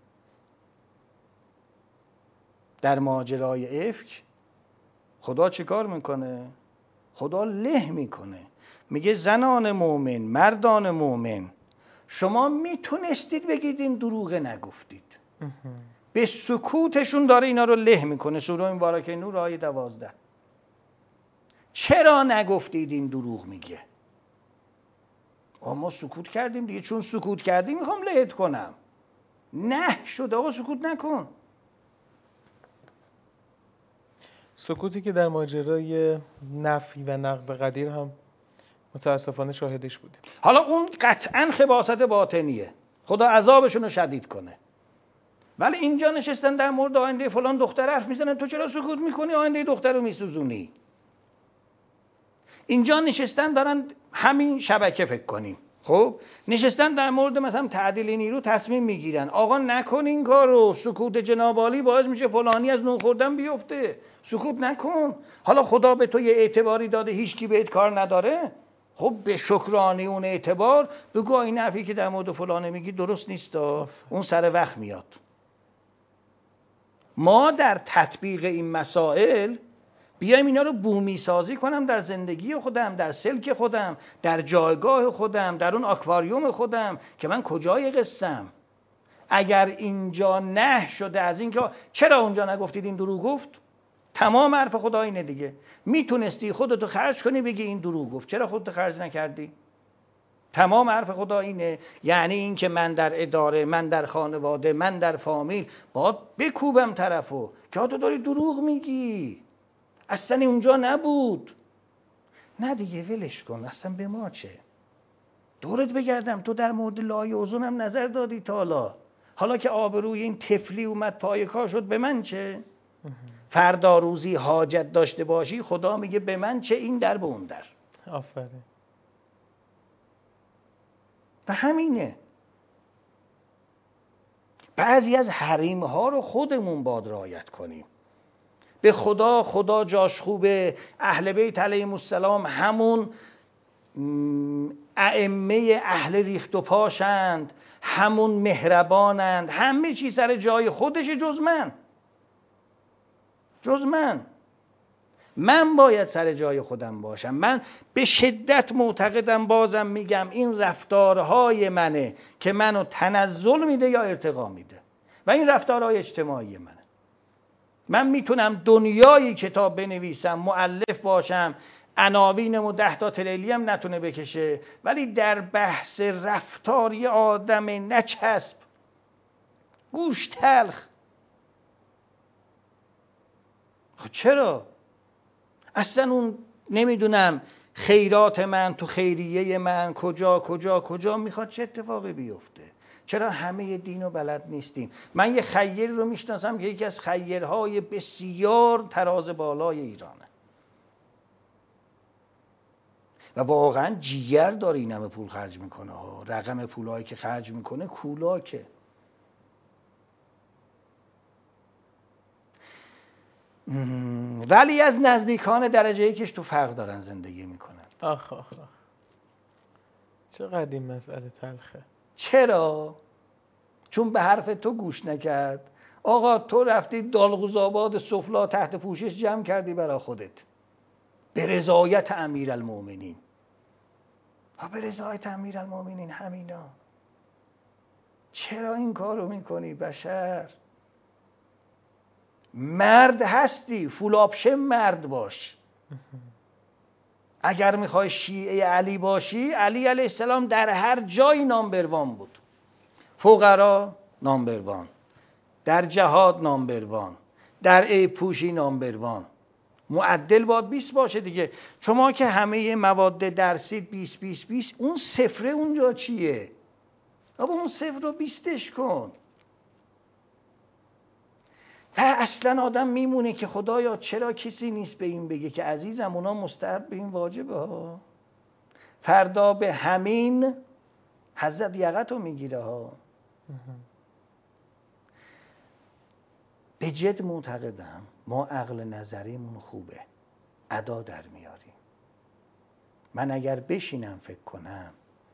در ماجرای افک. خدا چه کار میکنه؟ خدا له میکنه، میگه زنان مؤمن، مردان مؤمن، شما میتونستید بگید این دروغه نگفتید. به سکوتشون داره اینا رو له میکنه. سوره مبارکه نور آیه دوازده. چرا نگفتید این دروغ میگه؟ ما سکوت کردیم دیگه، چون سکوت کردیم میخوام لهت کنم. نه شده آقا سکوت نکن. سکوتی که در ماجرای نفی و نقض قدیر هم متاسفانه شاهدش بودیم. حالا اون قطعا خباثت باطنیه، خدا عذابشون رو شدید کنه. ولی اینجا نشستن در مورد آینده فلان دختر حرف میزنن، تو چرا سکوت میکنی؟ آینده دختر رو میسوزونی. اینجا نشستن دارن همین شبکه فکر کنیم، خب نشستن در مورد مثلا تعدیل نیرو تصمیم میگیرن، آقا نکن این کارو، سکوت جناب عالی باعث میشه فلانی از نون خوردن بیفته، سکوت نکن. حالا خدا به تو یه اعتباری داده، هیچکی بهت کار نداره، خب به شکرانه اون اعتبار بگو این حرفی که در مورد فلانه میگی درست نیست، اون سر وقت میاد. ما در تطبیق این مسائل بیایم اینا رو بومی سازی کنم در زندگی خودم، در سلک خودم، در جایگاه خودم، در اون آکواریوم خودم که من کجای قصم. اگر اینجا نه شده از این که چرا اونجا نگفتید این دروغ گفت، تمام حرف خدا اینه دیگه. میتونستی خودتو خرج کنی بگی این دروغ گفت، چرا خودتو خرج نکردی؟ تمام حرف خدا اینه. یعنی این که من در اداره، من در خانواده، من در فامیل باید بکوبم طرفو که تو داری دروغ میگی، اصلا اونجا نبود. نه دیگه ولش کن، اصلا به ما چه؟ دورت بگردم تو در مورد لایه اوزونم نظر دادی تا حالا؟ حالا که آبروی این طفلی اومد پای کار شد به من چه؟ فردا روزی حاجت داشته باشی خدا میگه به من چه، این در به اون در. آفرین. و همینه. بعضی از حریم ها رو خودمون باید رعایت کنیم. به خدا خدا جاش خوبه، اهل بیت علیهم السلام همون ائمه اهل ریخت و پاشند، همون مهربانند، همه چی سر جای خودش جز من. جز من من باید سر جای خودم باشم. من به شدت معتقدم، بازم میگم، این رفتارهای منه که منو تنزل میده یا ارتقا میده و این رفتارهای اجتماعی منه. من میتونم دنیایی کتاب بنویسم، مؤلف باشم، عناوینمو ده تا تریلی هم نتونه بکشه، ولی در بحث رفتاری آدم نچسب، گوش تلخ. خب چرا؟ اصلا اون نمیدونم خیرات من تو خیریه من کجا کجا کجا میخواد چه اتفاقی بیفته. چرا همه دینو بلد نیستیم؟ من یه خیر رو میشناسم که یکی از خیرهای بسیار تراز بالای ایرانه و واقعا جیگر داره این همه پول خرج میکنه ها. رقم پولایی که خرج میکنه کولاکه. ولی از نزدیکان درجه یکش تو فقر دارن زندگی میکنن. آخ آخ آخ چقدر این مسئله تلخه. چرا؟ چون به حرف تو گوش نکرد. آقا تو رفتی دالغوزآباد سفلا تحت پوشش جمع کردی برای خودت به رضایت امیرالمومنین. و به رضایت امیرالمومنین همینا. چرا این کارو میکنی بشر؟ مرد هستی، فول آپشن مرد باش. اگر میخوای شیعه علی باشی، علی علیه السلام در هر جایی نامبر وان بود. فقرا نامبر وان، در جهاد نامبر وان، در عیب پوشی نامبر وان. معدل باید بیست باشه دیگه. شما که همه مواد درسید بیست بیست بیست، اون صفره اونجا چیه؟ بابا اون صفر رو بیستش کن. و اصلا آدم میمونه که خدایا چرا کسی نیست به این بگه که عزیزم اونا مستحب به این واجبه ها. فردا به همین حضرت یقتو میگیره ها. به جد معتقدم ما عقل نظریمون خوبه، ادا در میاریم. من اگر بشینم فکر کنم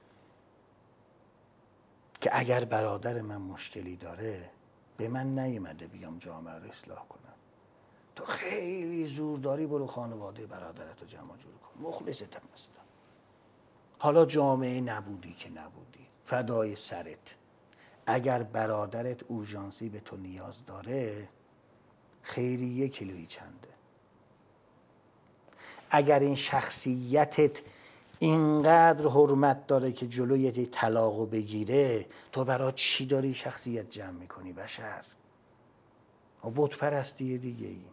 که اگر برادر من مشکلی داره به من نیومده بیام جامعه رو اصلاح کنم، تو خیلی زور داری برو خانواده برادرتو جمع جور کن، مخلصتم هستم. حالا جامعه نبودی که نبودی، فدای سرت. اگر برادرت اورژانسی به تو نیاز داره، خیریه کیلویی چنده. اگر این شخصیتت اینقدر حرمت داره که جلوی طلاقو بگیره، تو برای چی داری شخصیت جمع میکنی بشر؟ بت پرستی دیگه ای.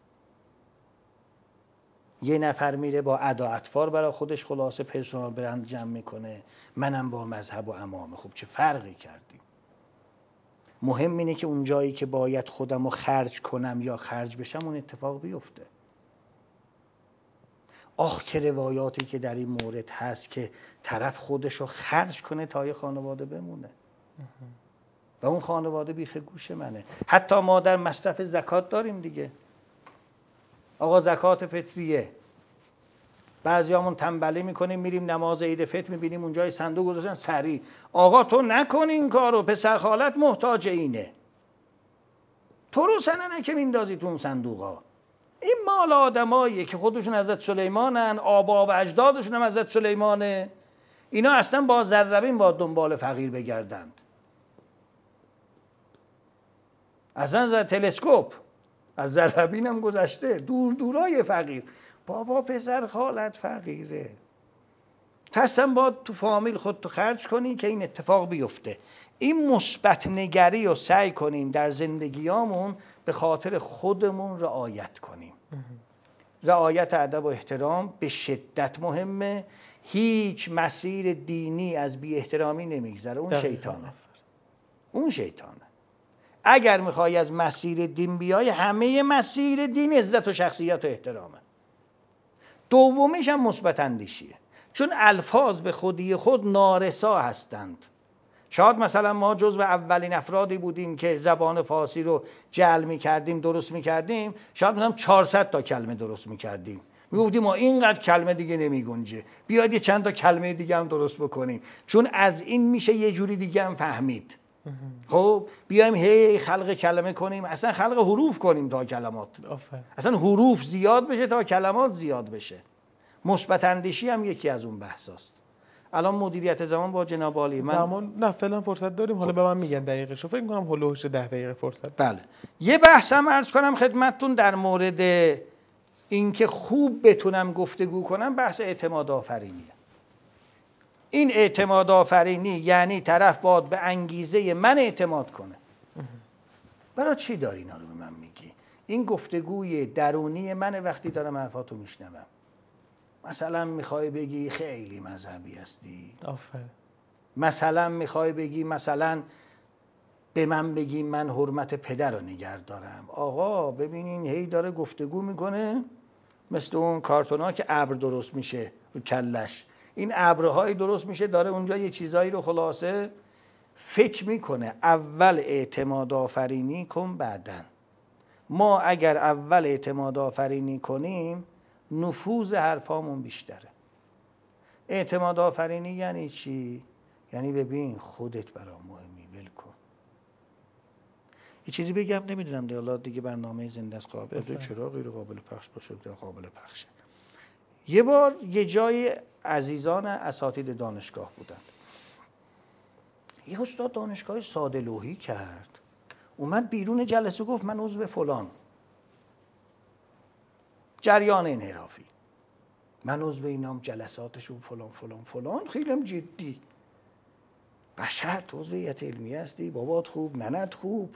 یه نفر میره با ادا اطوار برای خودش خلاصه پرسونال برند جمع میکنه، منم با مذهب و امامه. خب چه فرقی کردیم؟ مهم اینه که اون جایی که باید خودم رو خرج کنم یا خرج بشم اون اتفاق بیفته. آخ که روایاتی که در این مورد هست که طرف خودش رو خرج کنه تا یه خانواده بمونه و اون خانواده بیخ گوش منه. حتی ما در مصرف زکات داریم دیگه. آقا زکات فطریه، بعضیامون تنبلی میکنیم میریم نماز عید فطر میبینیم اونجای صندوق گذاشتن سری آقا تو نکن این کارو، پسر خالت محتاج اینه، تو رو سننه که میندازی تو اون صندوقا. این مال آدماییه که خودشون حضرت سلیمانن، آبا و اجدادشون هم حضرت سلیمانه. اینا اصلا با ذربین با دنبال فقیر بگردند، اصلا از تلسکوپ از ذربین هم گذشته، دور دورای فقیر. بابا پسر خالت فقیره، تصم با تو فامیل خود تو خرج کنی که این اتفاق بیفته. این مثبت نگری رو سعی کنیم در زندگیامون به خاطر خودمون رعایت کنیم. رعایت ادب و احترام به شدت مهمه. هیچ مسیر دینی از بی احترامی نمیگذره، اون شیطانه. اون شیطانه. اگر میخوای از مسیر دین بیای، همه مسیر دین عزت و شخصیت و احترامه. دومیش هم مثبت اندیشیه، چون الفاظ به خودی خود نارسا هستند. شاید مثلا ما جزو اولین افرادی بودیم که زبان فارسی رو جعل میکردیم، درست میکردیم. شاید مثلا چهارصد تا کلمه درست میکردیم، میگفتیم ما اینقدر کلمه دیگه نمیگنجه، بیاید یه چند تا کلمه دیگه هم درست بکنیم، چون از این میشه یه جوری دیگه هم فهمید. خب بیایم هی خلق کلمه کنیم، اصلا خلق حروف کنیم تا کلمات، اصلا حروف زیاد بشه تا کلمات زیاد بشه. مثبت اندیشی هم یکی از اون بحثاست. الان مدیریت زمان با جناب عالی من زمان نه فعلا فرصت داریم، حالا به من میگن دقیقش، فکر می‌کنم هولوش ده دقیقه فرصت. بله یه بحثم عرض کنم خدمتتون در مورد اینکه خوب بتونم گفتگو کنم، بحث اعتماد آفرینیه. این اعتماد آفرینی یعنی طرف باید به انگیزه من اعتماد کنه. برای چی داری اینا رو به من میگی؟ این گفتگوی درونی منه. وقتی دارم حرفاتو میشنوم، مثلا میخوای بگی خیلی مذهبی هستی، آفرین. مثلا میخوای بگی مثلا به من بگی من حرمت پدر رو نگه دارم. آقا ببینین هی داره گفتگو میکنه مثل اون کارتونا که ابر درست میشه رو کلش، این ابرهای درست میشه، داره اونجا یه چیزایی رو خلاصه فکر میکنه. اول اعتماد آفرینی کن، بعدن. ما اگر اول اعتماد آفرینی کنیم نفوذ حرفامون بیشتره. اعتماد آفرینی یعنی چی؟ یعنی ببین خودت برام مهمی، ول کن. یه چیزی بگم نمیدونم دیگه دیگه برنامه زنده است، قابل چرا غیر قابل پخش باشه؟ قابل پخشه. یه بار یه جای عزیزان اساتید دانشگاه بودند، یه استاد دانشگاه ساده لوحی کرد، اومد بیرون جلسه گفت من عضو فلان جریان انحرافی، من عضو اینام، جلساتشون فلان فلان فلان، خیلیم جدی. بشر تو عضویت علمی هستی، بابات خوب، ننت خوب.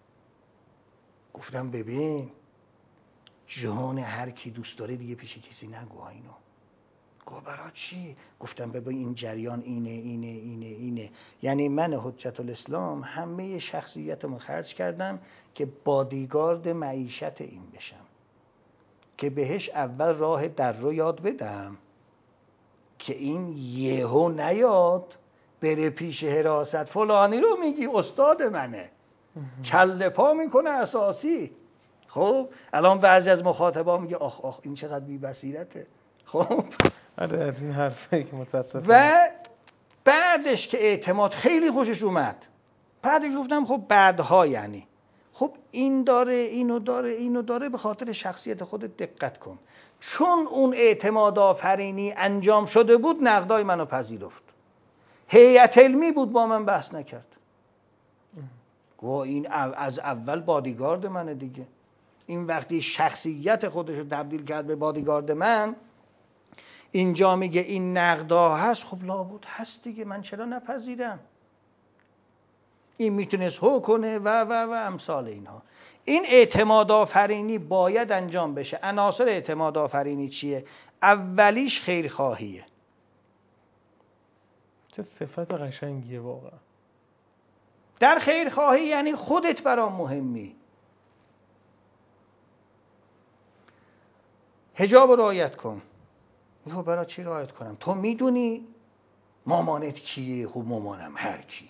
گفتم ببین جهان هر کی دوست داره دیگه پیش کسی نگو اینو. گفت برای چی؟ گفتم ببین این جریان اینه اینه اینه اینه. یعنی من حجت الاسلام همه شخصیتمو خرج کردم که بادیگارد معیشت این بشم، که بهش اول راه در رو یاد بدم که این یهو نیاد بره پیش حراست فلانی رو میگی استاد منه، کله پا میکنه اساسی. خب الان بعضی از مخاطبا میگه آخ آخ این چقدر بی بصیرته. خب آره از این حرفایی که متاسفم. و بعدش که اعتماد خیلی خوشش اومد، بعدش گفتم خب بعدها یعنی خب این داره اینو داره اینو داره، به خاطر شخصیت خودت دقت کن. چون اون اعتماد آفرینی انجام شده بود نقدای منو پذیرفت، هیئت علمی بود با من بحث نکرد، گوه این از اول بادیگارد منه دیگه. این وقتی شخصیت خودش رو تبدیل کرد به بادیگارد من، اینجا میگه این نقدا هست، خب لابد هست دیگه، من چرا نپذیرم؟ این میتونست هو کنه و و و امثال اینها. این اعتماد آفرینی باید انجام بشه. عناصر اعتماد آفرینی چیه؟ اولیش در خیرخواهی یعنی خودت برام مهمی. حجاب رو رعایت کن. میگه برای چی رعایت کنم؟ تو میدونی مامانت کیه؟ خب مامانم هر کیه.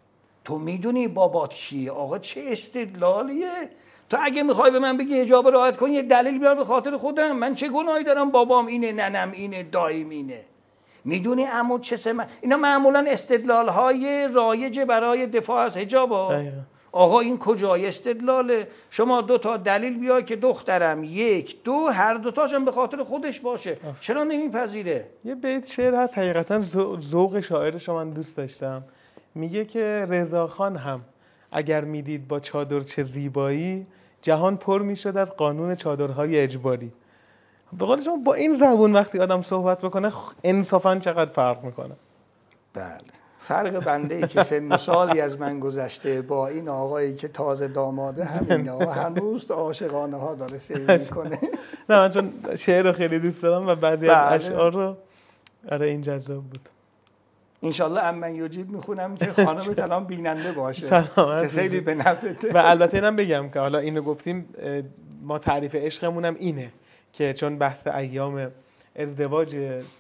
تو میدونی بابات کیه؟ آقا چه استدلالیه؟ تو اگه میخوای به من بگی حجاب رو رعایت کن، یه دلیل بیار به خاطر خودم. من چه گناهی دارم؟ بابام اینه، ننم اینه، دایم اینه. میدونی عمو چه سمه؟ اینا معمولا استدلال های رایج برای دفاع از حجاب ها. آقا این کجای استدلاله؟ شما دو تا دلیل بیار که دخترم یک دو هر دوتاشم به خاطر خودش باشه. آف. چرا نمیپذیره؟ یه بیت شعر هست حقیقتا ذوق شاعرش رو من دوست داشتم. میگه که رضاخان هم اگر میدید با چادر چه زیبایی، جهان پر میشد از قانون چادرهای اجباری. به قول شما با این زبون وقتی آدم صحبت بکنه انصافا چقدر فرق میکنه. بله، فرق بنده ای که سن و سالی از من گذشته با این آقایی که تازه داماده، همین آقا هنوز عاشقانه ها داره سیر میکنه. نه من چون شعر رو خیلی دوست دارم و بعضی از اشعار رو آره این جذاب بود. انشالله امن یجیب میخونم که خانم الان بیننده باشه که خیلی به نفعته. و البته اینم بگم که حالا اینو گفتیم، ما تعریف عشقمونم اینه که چون بحث ایام ازدواج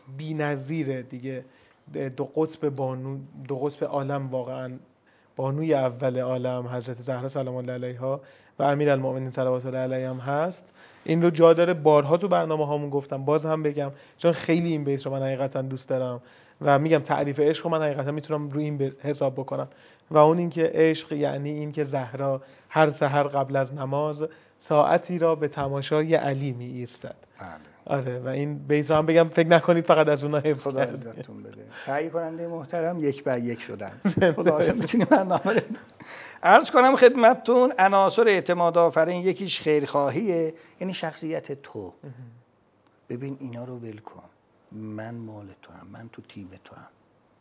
بی‌نظیره دیگه، دو قطب بانو دو قطب عالم، واقعا بانوی اول عالم حضرت زهرا سلام الله علیها و امیرالمومنین صلوات الله علیه هم هست. این رو جا داره بارها تو برنامه هامون گفتم، باز هم بگم چون خیلی این بیت رو من حقیقتا دوست دارم و میگم تعریف عشق رو من حقیقتا میتونم روی این حساب بکنم و اون این که عشق یعنی این که زهرا هر سحر قبل از نماز ساعتی را به تماشای علی می ایستد. آره و این بیت رو هم بگم فکر نکنید فقط از اونها حفظ خدا عزتون بده. تهیه کننده محترم یک بر یک شدن. خدا عزت میتونیم برنامه عرض کنم خدمتتون. عناصر اعتماد آفرین یکیش خیرخواهیه، یعنی شخصیت تو. ببین اینا رو ول کن، من مال تو هم، من تو تیم تو هم.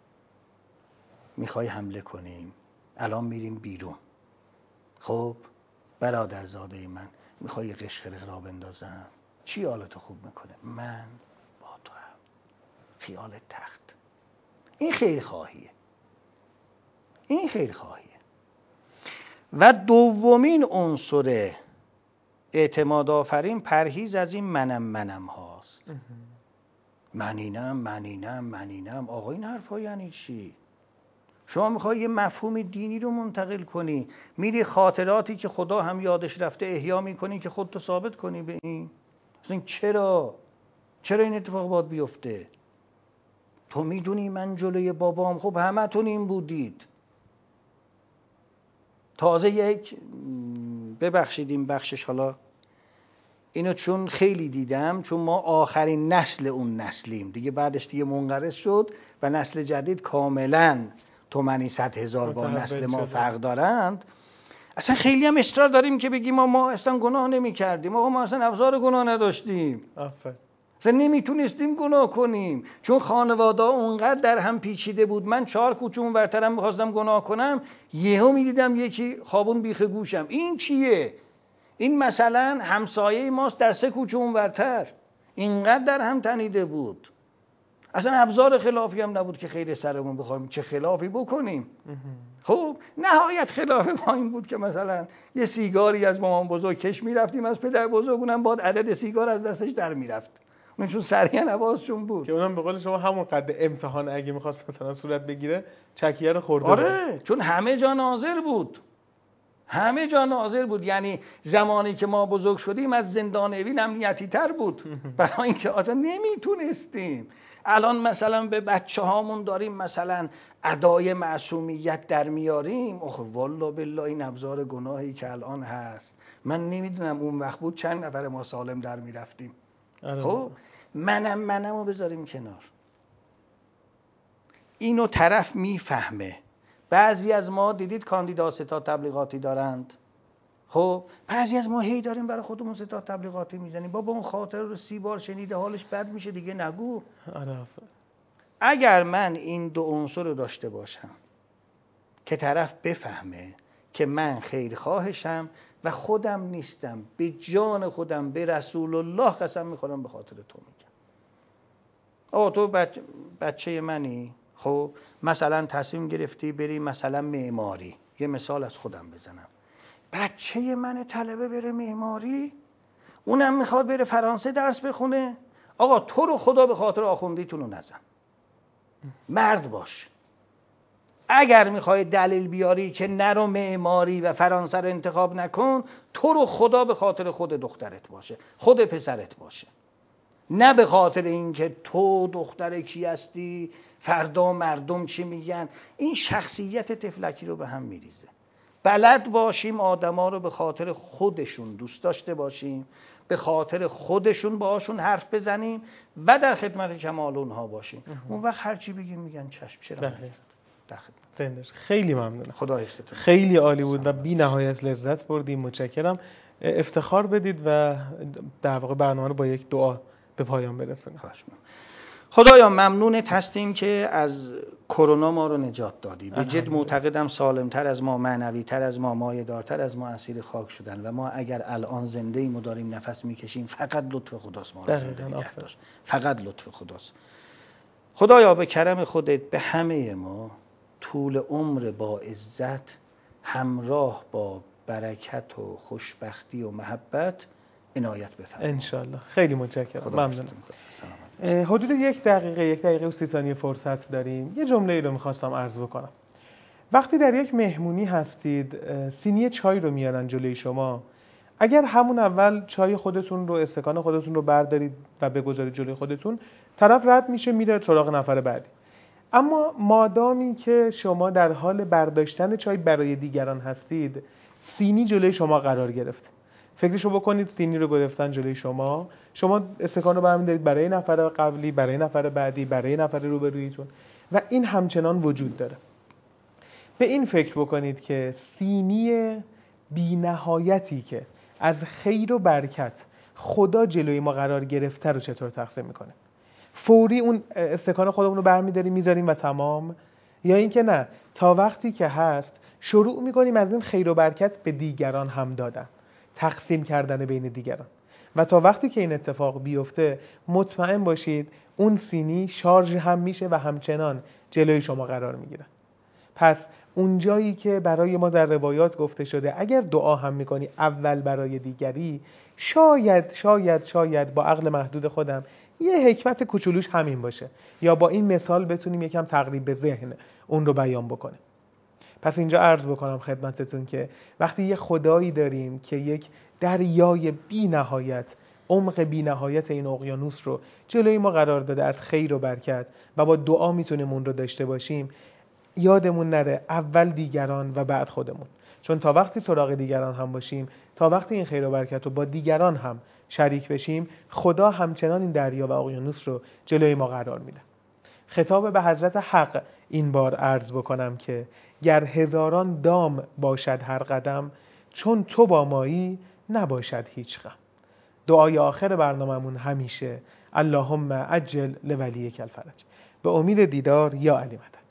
میخوای حمله کنیم الان میریم بیرون، خب برادرزاده من میخوای قشقرق را بندازم، چی حالتو خوب میکنه؟ من با تو هم، خیال تخت. این خیرخواهیه، این خیرخواهیه. و دومین عنصر اعتماد آفرین پرهیز از این منم منم هاست. منینم منینم منینم. آقا این حرفا یعنی چی؟ شما میخوای یه مفهوم دینی رو منتقل کنی، میری خاطراتی که خدا هم یادش رفته احیا میکنی که خودتو ثابت کنی به این. اصلا چرا؟ چرا این اتفاق باید بیفته؟ تو میدونی من جلوی بابام، خب همه تون این بودید. تازه یک ببخشید این بخشش، حالا اینو چون خیلی دیدم، چون ما آخرین نسل اون نسلیم دیگه، بعدش دیگه منقرض شد و نسل جدید کاملا تومنی صد هزار با نسل ما فرق دارند. اصلا خیلی هم اصرار داریم که بگیم ما, ما اصلا گناه نمی کردیم، آقا ما اصلا ابزار گناه نداشتیم، آفر. اصلا نمیتونستیم گناه کنیم چون خانواده اونقدر در هم پیچیده بود. من چهار کوچه اون ورترم میخواستم گناه کنم، یهو میدیدم یکی خوابون بیخ گوشم، این چیه؟ این مثلا همسایه ماست در سه کوچه اون ورتر، اینقدر در هم تنیده بود. اصلا ابزار خلافی هم نبود که خیلی سرمون بخوایم چه خلافی بکنیم. خب نهایت خلاف ما این بود که مثلا یه سیگاری از مامان بزرگ کش میرفتیم، از پدر بزرگونم بعد عدد سیگار از دستش در میرفت، اون چون سریع نوازشون بود که اونم به قول شما همون قد امتحان اگه میخواست مثلا صورت بگیره چکیه رو خورده. آره بود. چون همه جا ناظر بود، همه جا ناظر بود. یعنی زمانی که ما بزرگ شدیم از زندان اوین امنیتی تر بود برای اینکه اصلا نمیتونستیم. الان مثلا به بچه هامون داریم مثلا ادای معصومیت در میاریم، اوه والله بالله این ابزار گناهی که الان هست من نمیدونم اون وقت بود چند نفر ما سالم در میرفتیم. خب منم منم رو بذاریم کنار، اینو طرف میفهمه. بعضی از ما دیدید کاندیدا ستاد تبلیغاتی دارند، خب بعضی از ما هی داریم برای خودمون ستاد تبلیغاتی میزنیم، بابا اون خاطر رو سی بار شنیده حالش بد میشه دیگه نگو. اگر من این دو عنصر رو داشته باشم که طرف بفهمه که من خیرخواهشم و خودم نیستم، به جان خودم به رسول الله قسم میخورم به خاطر تو میگم. آه تو بچه, بچه منی، خب مثلا تصمیم گرفتی بری مثلا معماری یه مثال از خودم بزنم. بچه من طلبه بره معماری، اونم میخواد بره فرانسه درس بخونه. آقا تو رو خدا به خاطر آخوندیتون رو نزن، مرد باش. اگر میخوای دلیل بیاری که نرو معماری و فرانسه رو انتخاب نکن، تو رو خدا به خاطر خود دخترت باشه، خود پسرت باشه، نه به خاطر اینکه تو دختر کی هستی، فردا مردم چی میگن. این شخصیت طفلکی رو به هم میریزه. بلد باشیم آدما رو به خاطر خودشون دوست داشته باشیم، به خاطر خودشون باهاشون حرف بزنیم و در خدمت کمال اونها باشیم. اون وقت هر چی بگیم میگن چشم، چرا نمیگن. خیلی ممنونم. خدا حفظتون. خیلی عالی بود و بی نهایت لذت بردیم. متشکرم. افتخار بدید و در واقع برنامه رو با یک دعا به پایان برسونیم. خدایا ممنونت هستیم که از کرونا ما رو نجات دادی. به جد معتقدم سالمتر از ما، معنویتر از ما، مایه‌دارتر از ما اسیر خاک شدن و ما اگر الان زنده ایم و داریم نفس میکشیم فقط لطف خداست ما رو زنده نگه داشت. فقط لطف خداست. خدایا به کرم خودت به همه ما طول عمر با عزت همراه با برکت و خوشبختی و محبت عنایت بفرما ان شاء الله. خیلی متشکرم. ممنونم. حدود یک دقیقه یک دقیقه و سی ثانیه فرصت داریم. یه جمله ای رو می‌خواستم عرض بکنم. وقتی در یک مهمونی هستید، سینی چای رو میارن جلوی شما، اگر همون اول چای خودتون رو، استکان خودتون رو بردارید و بگذارید جلوی خودتون، طرف رد میشه میره سراغ نفر بعدی. اما مادامی که شما در حال برداشتن چای برای دیگران هستید، سینی جلوی شما قرار گرفته. فکرشو بکنید، سینی رو گرفتن جلوی شما، شما استکان رو برمی‌دارید برای نفر قبلی، برای نفر بعدی، برای نفر روبرویتون و این همچنان وجود داره. به این فکر بکنید که سینی بی‌نهایتی که از خیر و برکت خدا جلوی ما قرار گرفته رو چطور تقسیم می‌کنه؟ فوری اون استکان خودمون رو برمی‌داریم میذاریم و تمام، یا اینکه نه، تا وقتی که هست شروع می‌کنیم از این خیر و برکت به دیگران هم دادن، تقسیم کردن بین دیگران، و تا وقتی که این اتفاق بیفته مطمئن باشید اون سینی شارژ هم میشه و همچنان جلوی شما قرار میگیره. پس اون جایی که برای ما در روایات گفته شده اگر دعا هم میکنی اول برای دیگری، شاید شاید شاید با عقل محدود خودم یه حکمت کوچولوش همین باشه، یا با این مثال بتونیم یکم تقریب به ذهن اون رو بیان بکنیم. پس اینجا عرض بکنم خدمتتون که وقتی یه خدایی داریم که یک دریای بی نهایت، عمق بی نهایت این اقیانوس رو جلوی ما قرار داده از خیر و برکت و با دعا میتونیم اون رو داشته باشیم، یادمون نره اول دیگران و بعد خودمون. چون تا وقتی سراغ دیگران هم باشیم، تا وقتی این خیر و برکت رو با دیگران هم شریک بشیم، خدا همچنان این دریا و اقیانوس رو جلوی ما قرار میده. خطاب به حضرت حق این بار عرض بکنم که گر هزاران دام باشد هر قدم، چون تو با مایی نباشد هیچ غم. دعای آخر برنامه‌مون همیشه اللهم عجل لولیک الفرج. به امید دیدار یا علی مدد.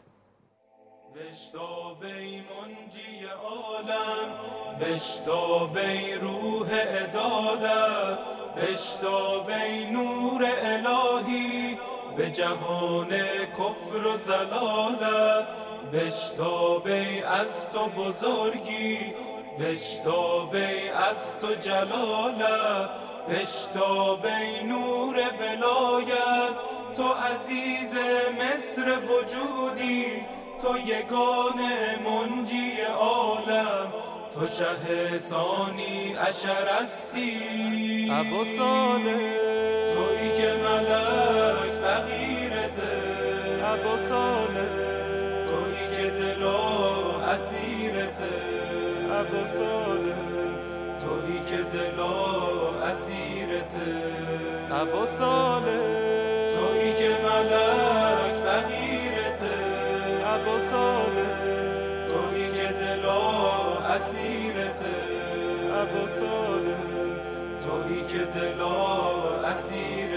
بشتابی منجی عالم، بشتابی روح عدالت، بشتابی نور الهی به جهان کفر و زلالت، بشتابی از تو بزرگی، بشتابی از تو جلالت، بشتابی نور ولایت، تو عزیز مصر وجودی، تو یگانه منجی عالم، تو شه ثانی عشرستی، ابو صالح تویی که ملک فقیرته، ابو صالح تویی که دل و اسیرته، ابو صالح تویی که دل و اسیرته، ابو صالح تویی که ملک فقیرته، ابو صالح تویی که دل و اسیرته، ابو صالح تویی که دل و اسیرته.